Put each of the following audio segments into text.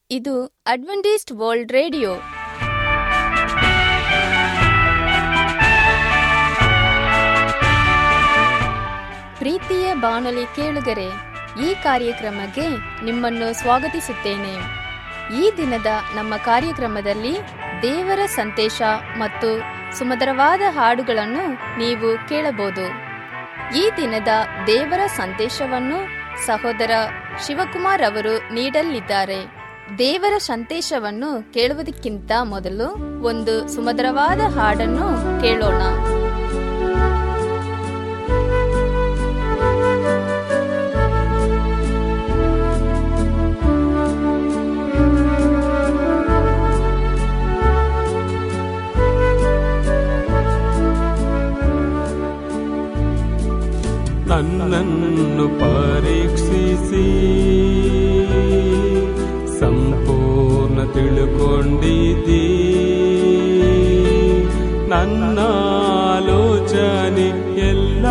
ಇದು Adventist world radio. ಪ್ರೀತಿಯ ಬಾನುಲಿ ಕೇಳುಗರೆ, ಈ ಕಾರ್ಯಕ್ರಮಕ್ಕೆ ನಿಮ್ಮನ್ನು ಸ್ವಾಗತಿಸುತ್ತೇನೆ. ಈ ದಿನದ ನಮ್ಮ ಕಾರ್ಯಕ್ರಮದಲ್ಲಿ ದೇವರ ಸಂದೇಶ ಮತ್ತು ಸುಮಧುರವಾದ ಹಾಡುಗಳನ್ನು ನೀವು ಕೇಳಬಹುದು. ಈ ದಿನದ ದೇವರ ಸಂದೇಶವನ್ನು ಸಹೋದರ ಶಿವಕುಮಾರ್ ಅವರು ನೀಡಲಿದ್ದಾರೆ. ದೇವರ ಸಂದೇಶವನ್ನು ಕೇಳುವುದಕ್ಕಿಂತ ಮೊದಲು ಒಂದು ಸುಮಧುರವಾದ ಹಾಡನ್ನು ಕೇಳೋಣ. ನನ್ನನ್ನು ಪರೀಕ್ಷಿಸಿ ಸಂಪೂರ್ಣ ತಿಳುಕೊಂಡಿದ್ದೀ, ನನ್ನ ಆಲೋಚನೆ ಎಲ್ಲ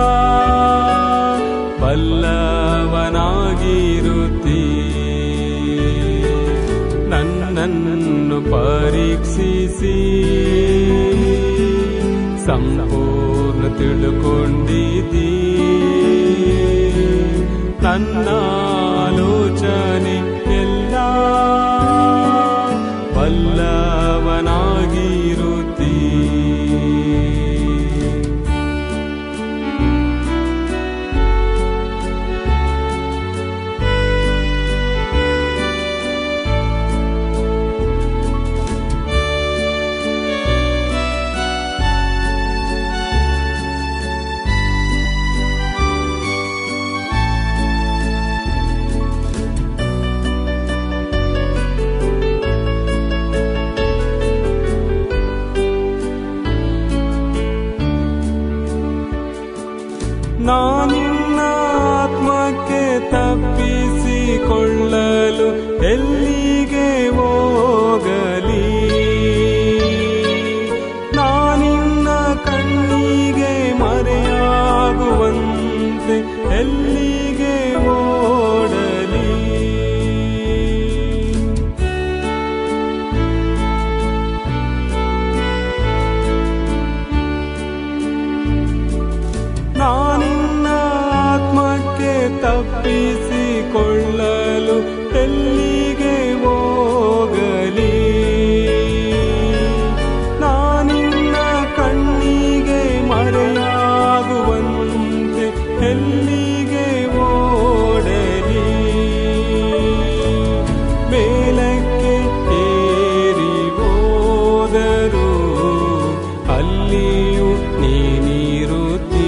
ಬಲ್ಲವನಾಗಿರುತ್ತೀ. ನನ್ನನ್ನು ಪರೀಕ್ಷಿಸಿ ಸಂಪೂರ್ಣ ತಿಳುಕೊಂಡಿದ್ದೀ, ನನ್ನ ಆಲೋಚನೆ ಎಲ್ಲ ಬಲ್ಲವನಾಗಿರುತ್ತೀ. ನಾನಿನ್ನ ಆತ್ಮಕ್ಕೆ ತಪ್ಪಿಸಿಕೊಳ್ಳಲು ಎಲ್ಲಿಗೆ ಹೋಗಲಿ? ನಾನಿನ್ನ ಕಣ್ಣಿಗೆ ಮರೆಯಾಗುವಂತೆ ಎಲ್ಲಿಗೆ ಓಡಲಿ? ನಾನಿನ್ನ ಆತ್ಮಕ್ಕೆ ತಪ್ಪಿಸಿಕೊಳ್ಳಲು ಎಲ್ಲಿಗೆ ಹೋಗಲಿ? ನಾನಿನ್ನ ಕಣ್ಣಿಗೆ ಮರೆಯಾಗುವಂತೆ ಎಲ್ಲಿಗೆ ಓಡಲಿ? ಮೇಲಕ್ಕೆ ಏರಿ ಹೋದರೂ ಅಲ್ಲಿಯೂ ನೀನಿರುತ್ತೀ,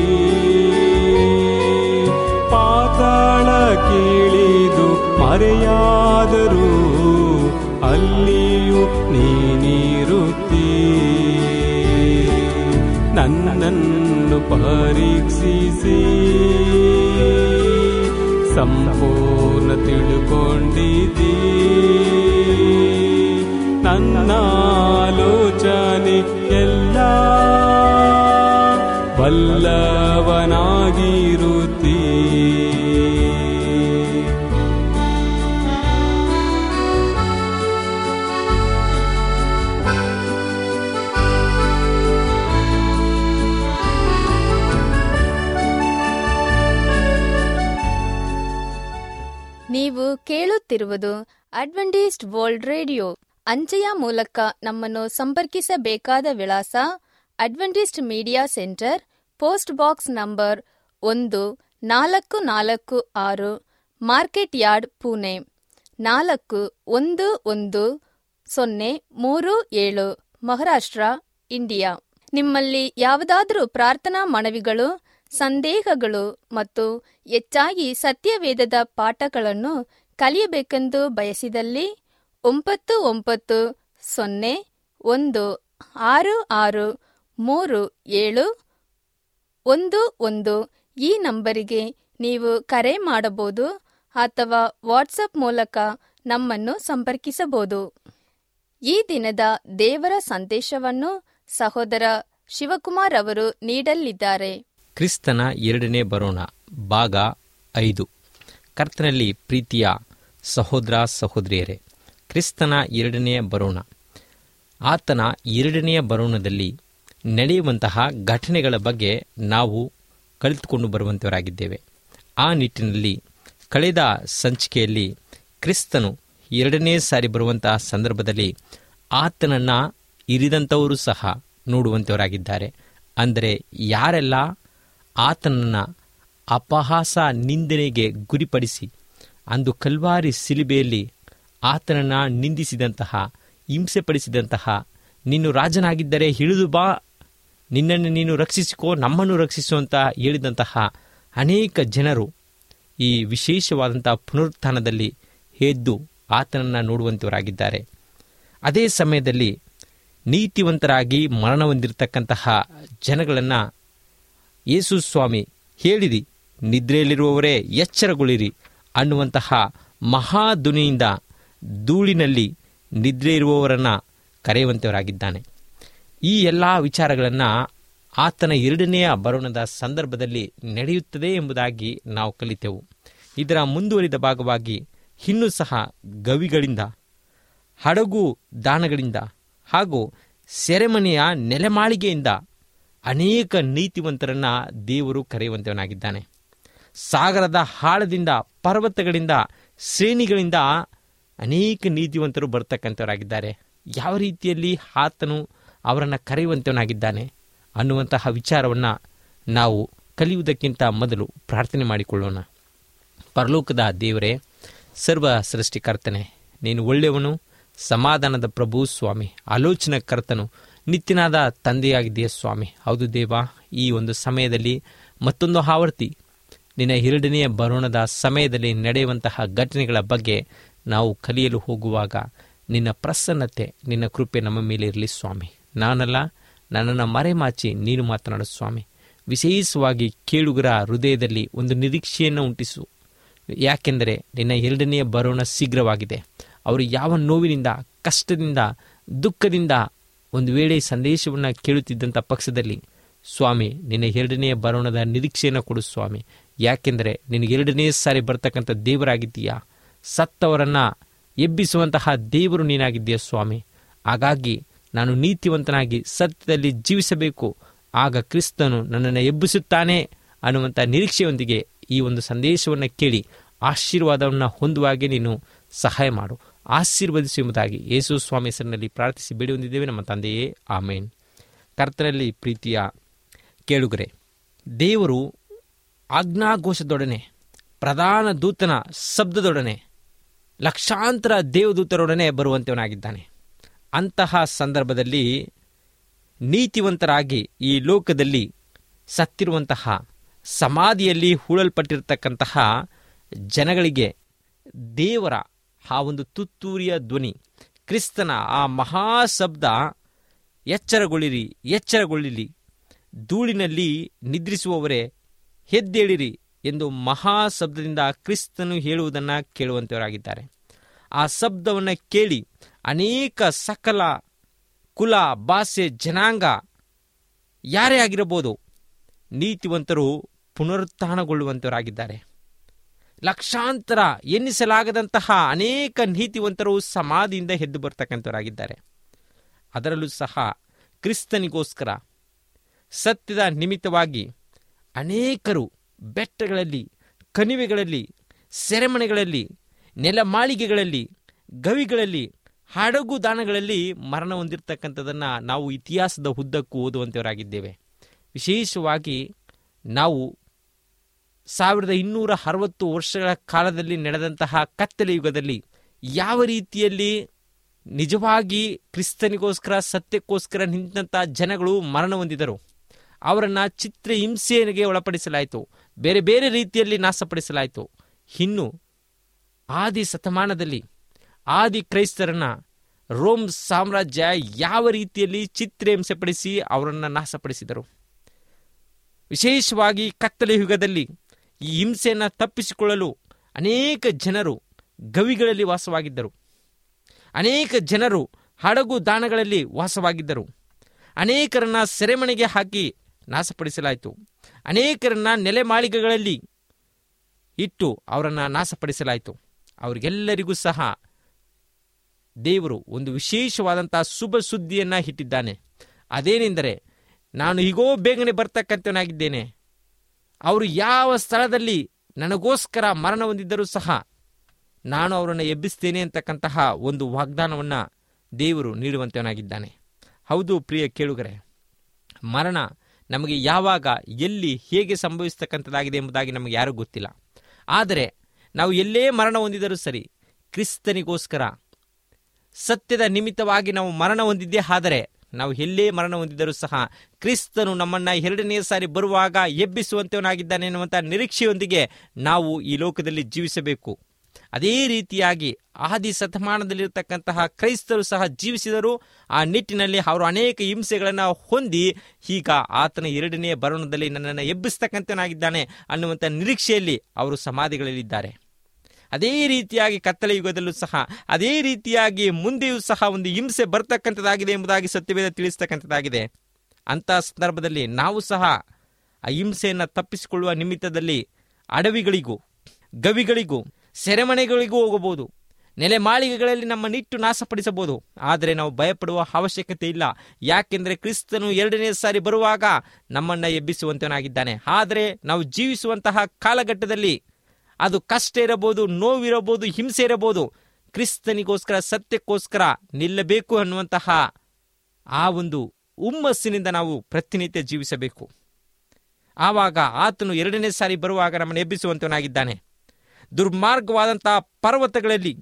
ಪಾತಾಳ ಕೀಳಿದು ಮರೆಯಾದರೂ ಅಲ್ಲಿಯೂ ನೀನಿರುತ್ತೀ. ನನ್ನನ್ನು ಪರೀಕ್ಷಿಸಿ ಸಂಪೂರ್ಣ ತಿಳುಕೊಂಡಿದ್ದೀ, ನನ್ನ ಆಲೋಚನೆ ಎಲ್ಲ ಬಲ್ಲವನಾಗಿರುತ್ತೀ. ನೀವು ಕೇಳುತ್ತಿರುವುದು ಅಡ್ವೆಂಟಿಸ್ಟ್ ವರ್ಲ್ಡ್ ರೇಡಿಯೋ. ಅಂಚೆಯ ಮೂಲಕ ನಮ್ಮನ್ನು ಸಂಪರ್ಕಿಸಬೇಕಾದ ವಿಳಾಸ: Adventist media centre, post box number 1446, market yard, Pune 411037, Maharashtra, India. ನಿಮ್ಮಲ್ಲಿ ಯಾವುದಾದರೂ ಪ್ರಾರ್ಥನಾ ಮನವಿಗಳು, ಸಂದೇಹಗಳು ಮತ್ತು ಹೆಚ್ಚಾಗಿ ಸತ್ಯವೇದದ ಪಾಠಗಳನ್ನು ಕಲಿಯಬೇಕೆಂದು ಬಯಸಿದಲ್ಲಿ 9916637711 ಈ ನಂಬರಿಗೆ ನೀವು ಕರೆ ಮಾಡಬಹುದು ಅಥವಾ ವಾಟ್ಸಪ್ ಮೂಲಕ ನಮ್ಮನ್ನು ಸಂಪರ್ಕಿಸಬಹುದು. ಈ ದಿನದ ದೇವರ ಸಂದೇಶವನ್ನು ಸಹೋದರ ಶಿವಕುಮಾರ್ ಅವರು ನೀಡಲಿದ್ದಾರೆ. ಕ್ರಿಸ್ತನ ಎರಡನೇ ಬರೋಣ, ಭಾಗ 5. ಕರ್ತನಲ್ಲಿ ಪ್ರೀತಿಯ ಸಹೋದರ ಸಹೋದರಿಯರೇ, ಕ್ರಿಸ್ತನ ಎರಡನೆಯ ಬರೋಣ. ಆತನ ಎರಡನೆಯ ಬರೋಣದಲ್ಲಿ ನಡೆಯುವಂತಹ ಘಟನೆಗಳ ಬಗ್ಗೆ ನಾವು ಕಲಿತುಕೊಂಡು ಬರುವಂತವರಾಗಿದ್ದೇವೆ. ಆ ನಿಟ್ಟಿನಲ್ಲಿ ಕಳೆದ ಸಂಚಿಕೆಯಲ್ಲಿ ಕ್ರಿಸ್ತನು ಎರಡನೇ ಸಾರಿ ಬರುವಂತಹ ಸಂದರ್ಭದಲ್ಲಿ ಆತನನ್ನು ಇರಿದಂಥವರು ಸಹ ನೋಡುವಂಥವರಾಗಿದ್ದಾರೆ. ಅಂದರೆ ಯಾರೆಲ್ಲ ಆತನನ್ನು ಅಪಹಾಸ ನಿಂದನೆಗೆ ಗುರಿಪಡಿಸಿ ಅಂದು ಕಲ್ವಾರಿ ಶಿಲುಬೆಯಲ್ಲಿ ಆತನನ್ನು ನಿಂದಿಸಿದಂತಹ, ಹಿಂಸೆಪಡಿಸಿದಂತಹ, ನೀನು ರಾಜನಾಗಿದ್ದರೆ ಇಳಿದು ಬಾ, ನಿನ್ನನ್ನು ನೀನು ರಕ್ಷಿಸಿಕೋ, ನಮ್ಮನ್ನು ರಕ್ಷಿಸು ಅಂತ ಹೇಳಿದಂತಹ ಅನೇಕ ಜನರು ಈ ವಿಶೇಷವಾದಂಥ ಪುನರುತ್ಥಾನದಲ್ಲಿ ಎದ್ದು ಆತನನ್ನು ನೋಡುವಂಥವರಾಗಿದ್ದಾರೆ. ಅದೇ ಸಮಯದಲ್ಲಿ ನೀತಿವಂತರಾಗಿ ಮರಣ ಹೊಂದಿರತಕ್ಕಂತಹ ಜನಗಳನ್ನು ಯೇಸು ಸ್ವಾಮಿ ಹೇಳಿರಿ, ನಿದ್ರೆಯಲ್ಲಿರುವವರೇ ಎಚ್ಚರಗೊಳ್ಳಿರಿ ಅನ್ನುವಂತಹ ಮಹಾಧ್ವನಿಯಿಂದ ಧೂಳಿನಲ್ಲಿ ನಿದ್ರೆ ಇರುವವರನ್ನು ಕರೆಯುವಂಥವರಾಗಿದ್ದಾನೆ. ಈ ಎಲ್ಲ ವಿಚಾರಗಳನ್ನು ಆತನ ಎರಡನೆಯ ಬರೋಣದ ಸಂದರ್ಭದಲ್ಲಿ ನಡೆಯುತ್ತದೆ ಎಂಬುದಾಗಿ ನಾವು ಕಲಿತೆವು. ಇದರ ಮುಂದುವರಿದ ಭಾಗವಾಗಿ ಇನ್ನೂ ಸಹ ಗವಿಗಳಿಂದ, ಹಡಗು ದಾನಗಳಿಂದ ಹಾಗೂ ಸೆರೆಮನೆಯ ನೆಲೆಮಾಳಿಗೆಯಿಂದ ಅನೇಕ ನೀತಿವಂತರನ್ನು ದೇವರು ಕರೆಯುವಂತವನಾಗಿದ್ದಾನೆ. ಸಾಗರದ ಆಳದಿಂದ, ಪರ್ವತಗಳಿಂದ, ಶ್ರೇಣಿಗಳಿಂದ ಅನೇಕ ನೀತಿವಂತರು ಬರ್ತಕ್ಕಂಥವರಾಗಿದ್ದಾರೆ. ಯಾವ ರೀತಿಯಲ್ಲಿ ಆತನು ಅವರನ್ನು ಕರೆಯುವಂತವನಾಗಿದ್ದಾನೆ ಅನ್ನುವಂತಹ ವಿಚಾರವನ್ನು ನಾವು ಕಲಿಯುವುದಕ್ಕಿಂತ ಮೊದಲು ಪ್ರಾರ್ಥನೆ ಮಾಡಿಕೊಳ್ಳೋಣ. ಪರಲೋಕದ ದೇವರೇ, ಸರ್ವ ಸೃಷ್ಟಿಕರ್ತನೆ, ನೀನು ಒಳ್ಳೆಯವನು, ಸಮಾಧಾನದ ಪ್ರಭು ಸ್ವಾಮಿ, ಆಲೋಚನಾ ಕರ್ತನು, ನಿತ್ಯನಾದ ತಂದೆಯಾಗಿದೆಯೇ ಸ್ವಾಮಿ. ಹೌದು ದೇವ, ಈ ಒಂದು ಸಮಯದಲ್ಲಿ ಮತ್ತೊಂದು ಆವರ್ತಿ ನಿನ್ನ ಎರಡನೆಯ ಬರೋಣದ ಸಮಯದಲ್ಲಿ ನಡೆಯುವಂತಹ ಘಟನೆಗಳ ಬಗ್ಗೆ ನಾವು ಕಲಿಯಲು ಹೋಗುವಾಗ ನಿನ್ನ ಪ್ರಸನ್ನತೆ, ನಿನ್ನ ಕೃಪೆ ನಮ್ಮ ಮೇಲೆ ಇರಲಿ ಸ್ವಾಮಿ. ನಾನಲ್ಲ, ನನ್ನನ್ನು ಮರೆಮಾಚಿ ನೀನು ಮಾತನಾಡು ಸ್ವಾಮಿ. ವಿಶೇಷವಾಗಿ ಕೇಳುಗರ ಹೃದಯದಲ್ಲಿ ಒಂದು ನಿರೀಕ್ಷೆಯನ್ನು ಉಂಟಿಸು. ಯಾಕೆಂದರೆ ನಿನ್ನ ಎರಡನೆಯ ಬರೋಣ ಶೀಘ್ರವಾಗಿದೆ. ಅವರು ಯಾವ ನೋವಿನಿಂದ, ಕಷ್ಟದಿಂದ, ದುಃಖದಿಂದ ಒಂದು ವೇಳೆ ಸಂದೇಶವನ್ನು ಕೇಳುತ್ತಿದ್ದಂಥ ಪಕ್ಷದಲ್ಲಿ ಸ್ವಾಮಿ ನಿನ್ನ ಎರಡನೆಯ ಬರೋಣದ ನಿರೀಕ್ಷೆಯನ್ನು ಕೊಡು ಸ್ವಾಮಿ. ಯಾಕೆಂದರೆ ನಿನಗೆ ಎರಡನೇ ಸಾರಿ ಬರ್ತಕ್ಕಂಥ ದೇವರಾಗಿದ್ದೀಯಾ, ಸತ್ತವರನ್ನು ಎಬ್ಬಿಸುವಂತಹ ದೇವರು ನೀನಾಗಿದ್ದೀಯ ಸ್ವಾಮಿ. ಹಾಗಾಗಿ ನಾನು ನೀತಿವಂತನಾಗಿ ಸತ್ಯದಲ್ಲಿ ಜೀವಿಸಬೇಕು, ಆಗ ಕ್ರಿಸ್ತನು ನನ್ನನ್ನು ಎಬ್ಬಿಸುತ್ತಾನೆ ಅನ್ನುವಂಥ ನಿರೀಕ್ಷೆಯೊಂದಿಗೆ ಈ ಒಂದು ಸಂದೇಶವನ್ನು ಕೇಳಿ ಆಶೀರ್ವಾದವನ್ನು ಹೊಂದುವಾಗೆ ನೀನು ಸಹಾಯ ಮಾಡು, ಆಶೀರ್ವದಿಸು ಎಂಬುದಾಗಿ ಯೇಸು ಸ್ವಾಮಿ ಹೆಸರಿನಲ್ಲಿ ಪ್ರಾರ್ಥಿಸಿ ಬೇಡಿ ಹೊಂದಿದ್ದೇವೆ ನಮ್ಮ ತಂದೆಯೇ, ಆಮೇನ್. ಕರ್ತನಲ್ಲಿ ಪ್ರೀತಿಯ ಕೇಳುಗರೆ, ದೇವರು ಆಜ್ಞಾಘೋಷದೊಡನೆ, ಪ್ರಧಾನ ದೂತನ ಶಬ್ದದೊಡನೆ, ಲಕ್ಷಾಂತರ ದೇವದೂತರೊಡನೆ ಬರುವಂತವನಾಗಿದ್ದಾನೆ. ಅಂತಹ ಸಂದರ್ಭದಲ್ಲಿ ನೀತಿವಂತರಾಗಿ ಈ ಲೋಕದಲ್ಲಿ ಸತ್ತಿರುವಂತಹ, ಸಮಾಧಿಯಲ್ಲಿ ಹೂಳಲ್ಪಟ್ಟಿರತಕ್ಕಂತಹ ಜನಗಳಿಗೆ ದೇವರ ಆ ಒಂದು ತುತ್ತೂರಿಯ ಧ್ವನಿ, ಕ್ರಿಸ್ತನ ಆ ಮಹಾಶಬ್ದ, ಎಚ್ಚರಗೊಳ್ಳಿರಿ, ಎಚ್ಚರಗೊಳ್ಳಿರಿ, ಧೂಳಿನಲ್ಲಿ ನಿದ್ರಿಸುವವರೇ ಎದ್ದೇಳಿರಿ ಎಂದು ಮಹಾಶಬ್ದದಿಂದ ಕ್ರಿಸ್ತನು ಹೇಳುವುದನ್ನು ಕೇಳುವಂತವರಾಗಿದ್ದಾರೆ. ಆ ಶಬ್ದವನ್ನು ಕೇಳಿ ಅನೇಕ ಸಕಲ ಕುಲ, ಭಾಷೆ, ಜನಾಂಗ ಯಾರೇ ಆಗಿರಬಹುದು ನೀತಿವಂತರು ಪುನರುತ್ಥಾನಗೊಳ್ಳುವಂತವರಾಗಿದ್ದಾರೆ. ಲಕ್ಷಾಂತರ ಎನ್ನಿಸಲಾಗದಂತಹ ಅನೇಕ ನೀತಿವಂತರು ಸಮಾಧಿಯಿಂದ ಎದ್ದು ಬರ್ತಕ್ಕಂಥವರಾಗಿದ್ದಾರೆ. ಅದರಲ್ಲೂ ಸಹ ಕ್ರಿಸ್ತನಿಗೋಸ್ಕರ ಸತ್ಯದ ನಿಮಿತ್ತವಾಗಿ ಅನೇಕರು ಬೆಟ್ಟಗಳಲ್ಲಿ, ಕಣಿವೆಗಳಲ್ಲಿ, ಸೆರೆಮನೆಗಳಲ್ಲಿ, ನೆಲಮಾಳಿಗೆಗಳಲ್ಲಿ, ಗವಿಗಳಲ್ಲಿ, ಹಡಗು ದಾನಗಳಲ್ಲಿ ಮರಣ ಹೊಂದಿರತಕ್ಕಂಥದ್ದನ್ನು ನಾವು ಇತಿಹಾಸದ ಉದ್ದಕ್ಕೂ ಓದುವಂಥವರಾಗಿದ್ದೇವೆ. ವಿಶೇಷವಾಗಿ ನಾವು 1260 ವರ್ಷಗಳ ಕಾಲದಲ್ಲಿ ನಡೆದಂತಹ ಕತ್ತಲೆ ಯುಗದಲ್ಲಿ ಯಾವ ರೀತಿಯಲ್ಲಿ ನಿಜವಾಗಿ ಕ್ರಿಸ್ತನಿಗೋಸ್ಕರ, ಸತ್ಯಕ್ಕೋಸ್ಕರ ನಿಂತಹ ಜನಗಳು ಮರಣ ಹೊಂದಿದರು. ಅವರನ್ನು ಚಿತ್ರಹಿಂಸೆಗೆ ಒಳಪಡಿಸಲಾಯಿತು, ಬೇರೆ ಬೇರೆ ರೀತಿಯಲ್ಲಿ ನಾಶಪಡಿಸಲಾಯಿತು. ಇನ್ನು ಆದಿ ಶತಮಾನದಲ್ಲಿ ಆದಿ ಕ್ರೈಸ್ತರನ್ನು ರೋಮ್ ಸಾಮ್ರಾಜ್ಯ ಯಾವ ರೀತಿಯಲ್ಲಿ ಚಿತ್ರಹಿಂಸೆಪಡಿಸಿ ಅವರನ್ನು ನಾಶಪಡಿಸಿದರು. ವಿಶೇಷವಾಗಿ ಕತ್ತಲೆ ಯುಗದಲ್ಲಿ ಈ ಹಿಂಸೆಯನ್ನು ತಪ್ಪಿಸಿಕೊಳ್ಳಲು ಅನೇಕ ಜನರು ಗವಿಗಳಲ್ಲಿ ವಾಸವಾಗಿದ್ದರು, ಅನೇಕ ಜನರು ಹಡಗು ದಾನಗಳಲ್ಲಿ ವಾಸವಾಗಿದ್ದರು, ಅನೇಕರನ್ನ ಸೆರೆಮನೆಗೆ ಹಾಕಿ ನಾಶಪಡಿಸಲಾಯಿತು, ಅನೇಕರನ್ನ ನೆಲೆಮಾಳಿಗೆಗಳಲ್ಲಿ ಇಟ್ಟು ಅವರನ್ನು ನಾಶಪಡಿಸಲಾಯಿತು. ಅವರಿಗೆಲ್ಲರಿಗೂ ಸಹ ದೇವರು ಒಂದು ವಿಶೇಷವಾದಂತಹ ಶುಭ ಸುದ್ದಿಯನ್ನು ಇಟ್ಟಿದ್ದಾನೆ. ಅದೇನೆಂದರೆ, ನಾನು ಹೀಗೋ ಬೇಗನೆ ಬರ್ತಕ್ಕಂಥವನಾಗಿದ್ದೇನೆ. ಅವರು ಯಾವ ಸ್ಥಳದಲ್ಲಿ ನನಗೋಸ್ಕರ ಮರಣ ಹೊಂದಿದ್ದರೂ ಸಹ ನಾನು ಅವರನ್ನು ಎಬ್ಬಿಸ್ತೇನೆ ಅಂತಕ್ಕಂತಹ ಒಂದು ವಾಗ್ದಾನವನ್ನು ದೇವರು ನೀಡುವಂತವನಾಗಿದ್ದಾನೆ. ಹೌದು ಪ್ರಿಯ ಕೇಳುಗರೆ, ಮರಣ ನಮಗೆ ಯಾವಾಗ, ಎಲ್ಲಿ, ಹೇಗೆ ಸಂಭವಿಸ್ತಕ್ಕಂಥದ್ದಾಗಿದೆ ಎಂಬುದಾಗಿ ನಮಗೆ ಯಾರೂ ಗೊತ್ತಿಲ್ಲ. ಆದರೆ ನಾವು ಎಲ್ಲೇ ಮರಣ ಹೊಂದಿದರೂ ಸರಿ, ಕ್ರಿಸ್ತನಿಗೋಸ್ಕರ ಸತ್ಯದ ನಿಮಿತ್ತವಾಗಿ ನಾವು ಮರಣ ಹೊಂದಿದ್ದೇ ಆದರೆ, ನಾವು ಎಲ್ಲೇ ಮರಣ ಹೊಂದಿದರೂ ಸಹ ಕ್ರಿಸ್ತನು ನಮ್ಮನ್ನು ಎರಡನೇ ಸಾರಿ ಬರುವಾಗ ಎಬ್ಬಿಸುವಂತವನಾಗಿದ್ದಾನೆ ಎನ್ನುವಂಥ ನಿರೀಕ್ಷೆಯೊಂದಿಗೆ ನಾವು ಈ ಲೋಕದಲ್ಲಿ ಜೀವಿಸಬೇಕು. ಅದೇ ರೀತಿಯಾಗಿ ಆದಿ ಶತಮಾನದಲ್ಲಿರತಕ್ಕಂತಹ ಕ್ರೈಸ್ತರು ಸಹ ಜೀವಿಸಿದರು. ಆ ನಿಟ್ಟಿನಲ್ಲಿ ಅವರು ಅನೇಕ ಹಿಂಸೆಗಳನ್ನು ಹೊಂದಿ ಈಗ ಆತನ ಎರಡನೇ ಬರೋಣದಲ್ಲಿ ನನ್ನನ್ನು ಎಬ್ಬಿಸ್ತಕ್ಕಂಥವನಾಗಿದ್ದಾನೆ ಅನ್ನುವಂಥ ನಿರೀಕ್ಷೆಯಲ್ಲಿ ಅವರು ಸಮಾಧಿಗಳಲ್ಲಿದ್ದಾರೆ. ಅದೇ ರೀತಿಯಾಗಿ ಕತ್ತಲೆ ಯುಗದಲ್ಲೂ ಸಹ ಅದೇ ರೀತಿಯಾಗಿ ಮುಂದೆಯೂ ಸಹ ಒಂದು ಹಿಂಸೆ ಬರ್ತಕ್ಕಂಥದ್ದಾಗಿದೆ ಎಂಬುದಾಗಿ ಸತ್ಯವೇದ ತಿಳಿಸ್ತಕ್ಕಂಥದ್ದಾಗಿದೆ. ಅಂಥ ಸಂದರ್ಭದಲ್ಲಿ ನಾವು ಸಹ ಆ ಹಿಂಸೆಯನ್ನು ತಪ್ಪಿಸಿಕೊಳ್ಳುವ ನಿಮಿತ್ತದಲ್ಲಿ ಅಡವಿಗಳಿಗೂ, ಗವಿಗಳಿಗೂ, ಸೆರೆಮನೆಗಳಿಗೂ ಹೋಗಬಹುದು. ನೆಲೆಮಾಳಿಗೆಗಳಲ್ಲಿ ನಮ್ಮನ್ನಿಟ್ಟು ನಾಶಪಡಿಸಬಹುದು. ಆದರೆ ನಾವು ಭಯಪಡುವ ಅವಶ್ಯಕತೆ ಇಲ್ಲ. ಯಾಕೆಂದರೆ ಕ್ರಿಸ್ತನು ಎರಡನೇ ಸಾರಿ ಬರುವಾಗ ನಮ್ಮನ್ನು ಎಬ್ಬಿಸುವಂತವನಾಗಿದ್ದಾನೆ. ಆದರೆ ನಾವು ಜೀವಿಸುವಂತಹ ಕಾಲಘಟ್ಟದಲ್ಲಿ ಅದು ಕಷ್ಟ ಇರಬಹುದು, ನೋವಿರಬಹುದು, ಹಿಂಸೆ ಇರಬಹುದು, ಕ್ರಿಸ್ತನಿಗೋಸ್ಕರ, ಸತ್ಯಕ್ಕೋಸ್ಕರ ನಿಲ್ಲಬೇಕು ಅನ್ನುವಂತಹ ಆ ಒಂದು ಹುಮ್ಮಸ್ಸಿನಿಂದ ನಾವು ಪ್ರತಿನಿತ್ಯ ಜೀವಿಸಬೇಕು. ಆವಾಗ ಆತನು ಎರಡನೇ ಸಾರಿ ಬರುವಾಗ ನಮ್ಮನ್ನು ಎಬ್ಬಿಸುವಂತವನಾಗಿದ್ದಾನೆ. ದುರ್ಮಾರ್ಗವಾದಂತಹ ಪರ್ವತಗಳಲ್ಲಿ,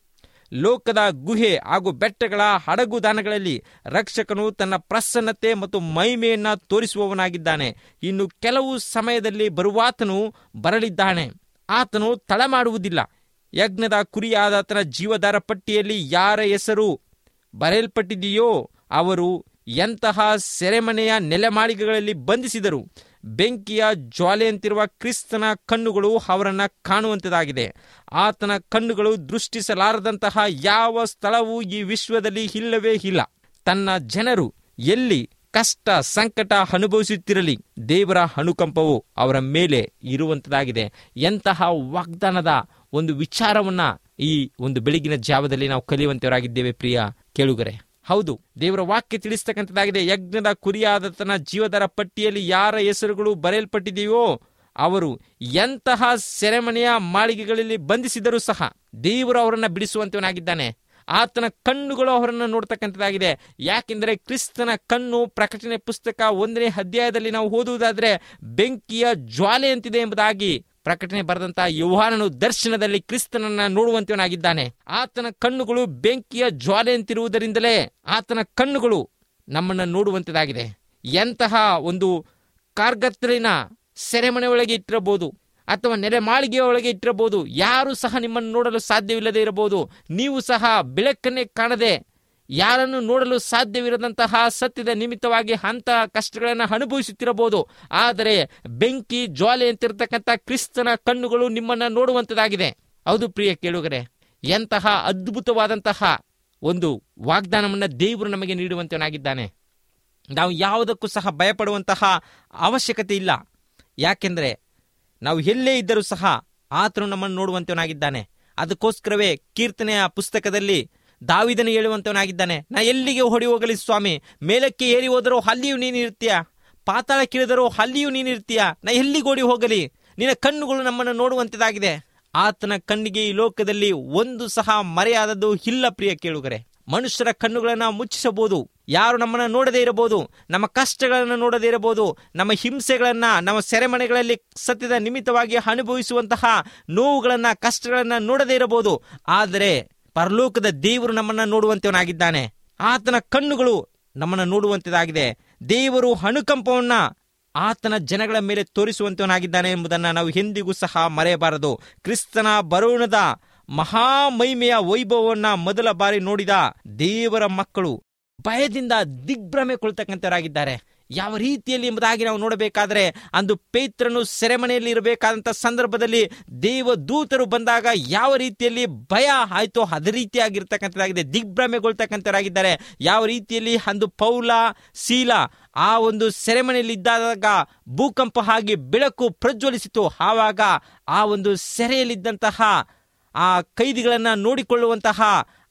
ಲೋಕದ ಗುಹೆ ಹಾಗೂ ಬೆಟ್ಟಗಳ ಹಡಗುದಾನಗಳಲ್ಲಿ ರಕ್ಷಕನು ತನ್ನ ಪ್ರಸನ್ನತೆ ಮತ್ತು ಮಹಿಮೆಯನ್ನು ತೋರಿಸುವವನಾಗಿದ್ದಾನೆ. ಇನ್ನು ಕೆಲವು ಸಮಯದಲ್ಲಿ ಬರುವಾತನು ಬರಲಿದ್ದಾನೆ. ಆತನು ತಡ ಮಾಡುವುದಿಲ್ಲ. ಯಜ್ಞದ ಕುರಿಯಾದ ಆತನ ಜೀವದಾರ ಪಟ್ಟಿಯಲ್ಲಿ ಯಾರ ಹೆಸರು ಬರೆಯಲ್ಪಟ್ಟಿದೆಯೋ ಅವರು ಎಂತಹ ಸೆರೆಮನೆಯ ನೆಲೆಮಾಳಿಗೆಗಳಲ್ಲಿ ಬಂಧಿಸಿದರು. ಬೆಂಕಿಯ ಜ್ವಾಲೆಯಂತಿರುವ ಕ್ರಿಸ್ತನ ಕಣ್ಣುಗಳು ಅವರನ್ನು ಕಾಣುವಂಥದ್ದಾಗಿದೆ. ಆತನ ಕಣ್ಣುಗಳು ದೃಷ್ಟಿಸಲಾರದಂತಹ ಯಾವ ಸ್ಥಳವೂ ಈ ವಿಶ್ವದಲ್ಲಿ ಇಲ್ಲವೇ ಇಲ್ಲ. ತನ್ನ ಜನರು ಎಲ್ಲಿ ಕಷ್ಟ ಸಂಕಟ ಅನುಭವಿಸುತ್ತಿರಲಿ, ದೇವರ ಅನುಕಂಪವು ಅವರ ಮೇಲೆ ಇರುವಂಥದ್ದಾಗಿದೆ. ಎಂತಹ ವಾಗ್ದಾನದ ಒಂದು ವಿಚಾರವನ್ನ ಈ ಒಂದು ಬೆಳಗಿನ ಜಾವದಲ್ಲಿ ನಾವು ಕಲಿಯುವಂತವರಾಗಿದ್ದೇವೆ ಪ್ರಿಯ ಕೇಳುಗರೆ. ಹೌದು, ದೇವರ ವಾಕ್ಯ ತಿಳಿಸ್ತಕ್ಕಂಥದ್ದಾಗಿದೆ. ಯಜ್ಞದ ಕುರಿಯಾದ ತನ್ನ ಜೀವದರ ಪಟ್ಟಿಯಲ್ಲಿ ಯಾರ ಹೆಸರುಗಳು ಬರೆಯಲ್ಪಟ್ಟಿದೆಯೋ ಅವರು ಎಂತಹ ಸೆರೆಮನೆಯ ಮಾಳಿಗೆಗಳಲ್ಲಿ ಬಂಧಿಸಿದರೂ ಸಹ ದೇವರು ಅವರನ್ನು ಬಿಡಿಸುವಂತವನಾಗಿದ್ದಾನೆ. ಆತನ ಕಣ್ಣುಗಳು ಅವರನ್ನು ನೋಡ್ತಕ್ಕಂಥದ್ದಾಗಿದೆ. ಯಾಕೆಂದರೆ ಕ್ರಿಸ್ತನ ಕಣ್ಣು ಪ್ರಕಟಣೆ ಪುಸ್ತಕ 1ನೇ ಅಧ್ಯಾಯದಲ್ಲಿ ನಾವು ಓದುವುದಾದರೆ ಬೆಂಕಿಯ ಜ್ವಾಲೆಯಂತಿದೆ ಎಂಬುದಾಗಿ ಪ್ರಕಟಣೆ ಬರೆದಂತಹ ಯೋಹಾನನು ದರ್ಶನದಲ್ಲಿ ಕ್ರಿಸ್ತನನ್ನ ನೋಡುವಂತವನಾಗಿದ್ದಾನೆ. ಆತನ ಕಣ್ಣುಗಳು ಬೆಂಕಿಯ ಜ್ವಾಲೆಯಂತಿರುವುದರಿಂದಲೇ ಆತನ ಕಣ್ಣುಗಳು ನಮ್ಮನ್ನು ನೋಡುವಂತದಾಗಿದೆ. ಎಂತಹ ಒಂದು ಕಾರ್ಗತ್ತಲಿನ ಸೆರೆಮನೆ ಒಳಗೆ ಇಟ್ಟಿರಬಹುದು ಅಥವಾ ನೆಲೆಮಾಳಿಗೆಯ ಒಳಗೆ ಇಟ್ಟಿರಬಹುದು, ಯಾರು ಸಹ ನಿಮ್ಮನ್ನು ನೋಡಲು ಸಾಧ್ಯವಿಲ್ಲದೆ ಇರಬಹುದು. ನೀವು ಸಹ ಬೆಳಕನ್ನೇ ಕಾಣದೆ ಯಾರನ್ನು ನೋಡಲು ಸಾಧ್ಯವಿರದಂತಹ ಸತ್ಯದ ನಿಮಿತ್ತವಾಗಿ ಅಂತಹ ಕಷ್ಟಗಳನ್ನು ಅನುಭವಿಸುತ್ತಿರಬಹುದು. ಆದರೆ ಬೆಂಕಿ ಜ್ವಾಲೆಯಂತಿರತಕ್ಕಂಥ ಕ್ರಿಸ್ತನ ಕಣ್ಣುಗಳು ನಿಮ್ಮನ್ನು ನೋಡುವಂಥದ್ದಾಗಿದೆ. ಹೌದು ಪ್ರಿಯ ಕೇಳುಗರೆ, ಎಂತಹ ಅದ್ಭುತವಾದಂತಹ ಒಂದು ವಾಗ್ದಾನವನ್ನು ದೇವರು ನಮಗೆ ನೀಡುವಂತವನಾಗಿದ್ದಾನೆ. ನಾವು ಯಾವುದಕ್ಕೂ ಸಹ ಭಯಪಡುವಂತಹ ಅವಶ್ಯಕತೆ ಇಲ್ಲ. ಯಾಕೆಂದರೆ ನಾವು ಎಲ್ಲೇ ಇದ್ದರೂ ಸಹ ಆತನು ನಮ್ಮನ್ನು ನೋಡುವಂತವನಾಗಿದ್ದಾನೆ. ಅದಕ್ಕೋಸ್ಕರವೇ ಕೀರ್ತನೆಯ ಪುಸ್ತಕದಲ್ಲಿ ದಾವೀದನು ಹೇಳುವಂತವನಾಗಿದ್ದಾನೆ, ನಾ ಎಲ್ಲಿಗೆ ಓಡಿ ಹೋಗಲಿ ಸ್ವಾಮಿ, ಮೇಲಕ್ಕೆ ಏರಿ ಹೋದರೂ ಅಲ್ಲಿಯೂ ನೀನಿರ್ತೀಯ, ಪಾತಾಳಕ್ಕಿಳಿದರೂ ಅಲ್ಲಿಯೂ ನೀನಿರ್ತೀಯ, ನಾ ಎಲ್ಲಿಗೆ ಓಡಿ ಹೋಗಲಿ, ನಿನ್ನ ಕಣ್ಣುಗಳು ನಮ್ಮನ್ನು ನೋಡುವಂತದಾಗಿದೆ. ಆತನ ಕಣ್ಣಿಗೆ ಈ ಲೋಕದಲ್ಲಿ ಒಂದು ಸಹ ಮರೆಯಾದದ್ದು ಇಲ್ಲ ಪ್ರಿಯ ಕೇಳುಗರೆ. ಮನುಷ್ಯರ ಕಣ್ಣುಗಳನ್ನು ಮುಚ್ಚಿಸಬಹುದು, ಯಾರು ನಮ್ಮನ್ನು ನೋಡದೇ ಇರಬಹುದು, ನಮ್ಮ ಕಷ್ಟಗಳನ್ನು ನೋಡದೇ ಇರಬಹುದು, ನಮ್ಮ ಹಿಂಸೆಗಳನ್ನು, ನಮ್ಮ ಸೆರೆಮನೆಗಳಲ್ಲಿ ಸತ್ಯದ ನಿಮಿತ್ತವಾಗಿ ಅನುಭವಿಸುವಂತಹ ನೋವುಗಳನ್ನು, ಕಷ್ಟಗಳನ್ನು ನೋಡದೇ ಇರಬಹುದು. ಆದರೆ ಪರಲೋಕದ ದೇವರು ನಮ್ಮನ್ನು ನೋಡುವಂತವನಾಗಿದ್ದಾನೆ. ಆತನ ಕಣ್ಣುಗಳು ನಮ್ಮನ್ನು ನೋಡುವಂತದಾಗಿದೆ. ದೇವರು ಅನುಕಂಪವನ್ನ ಆತನ ಜನಗಳ ಮೇಲೆ ತೋರಿಸುವಂತವನಾಗಿದ್ದಾನೆ ಎಂಬುದನ್ನು ನಾವು ಎಂದಿಗೂ ಸಹ ಮರೆಯಬಾರದು. ಕ್ರಿಸ್ತನ ಬರೋಣದ ಮಹಾಮಹಿಮೆಯ ವೈಭವವನ್ನು ಮೊದಲ ಬಾರಿ ನೋಡಿದ ದೇವರ ಮಕ್ಕಳು ಭಯದಿಂದ ದಿಗ್ಭ್ರಮೆಗೊಳ್ತಕ್ಕಂಥವರಾಗಿದ್ದಾರೆ. ಯಾವ ರೀತಿಯಲ್ಲಿ ಎಂಬುದಾಗಿ ನಾವು ನೋಡಬೇಕಾದ್ರೆ, ಅಂದು ಪೇತ್ರನು ಸೆರೆಮನೆಯಲ್ಲಿ ಇರಬೇಕಾದಂಥ ಸಂದರ್ಭದಲ್ಲಿ ದೇವದೂತರು ಬಂದಾಗ ಯಾವ ರೀತಿಯಲ್ಲಿ ಭಯ ಆಯಿತೋ ಅದೇ ರೀತಿಯಾಗಿರ್ತಕ್ಕಂಥದ್ದಾಗಿದೆ. ದಿಗ್ಭ್ರಮೆಗೊಳ್ತಕ್ಕಂಥವರಾಗಿದ್ದಾರೆ. ಯಾವ ರೀತಿಯಲ್ಲಿ ಅಂದು ಪೌಲ ಶೀಲ ಆ ಒಂದು ಸೆರೆಮನೆಯಲ್ಲಿ ಇದ್ದಾಗ ಭೂಕಂಪ ಆಗಿ ಬೆಳಕು ಪ್ರಜ್ವಲಿಸಿತು. ಆವಾಗ ಆ ಒಂದು ಸೆರೆಯಲ್ಲಿದ್ದಂತಹ ಆ ಕೈದಿಗಳನ್ನು ನೋಡಿಕೊಳ್ಳುವಂತಹ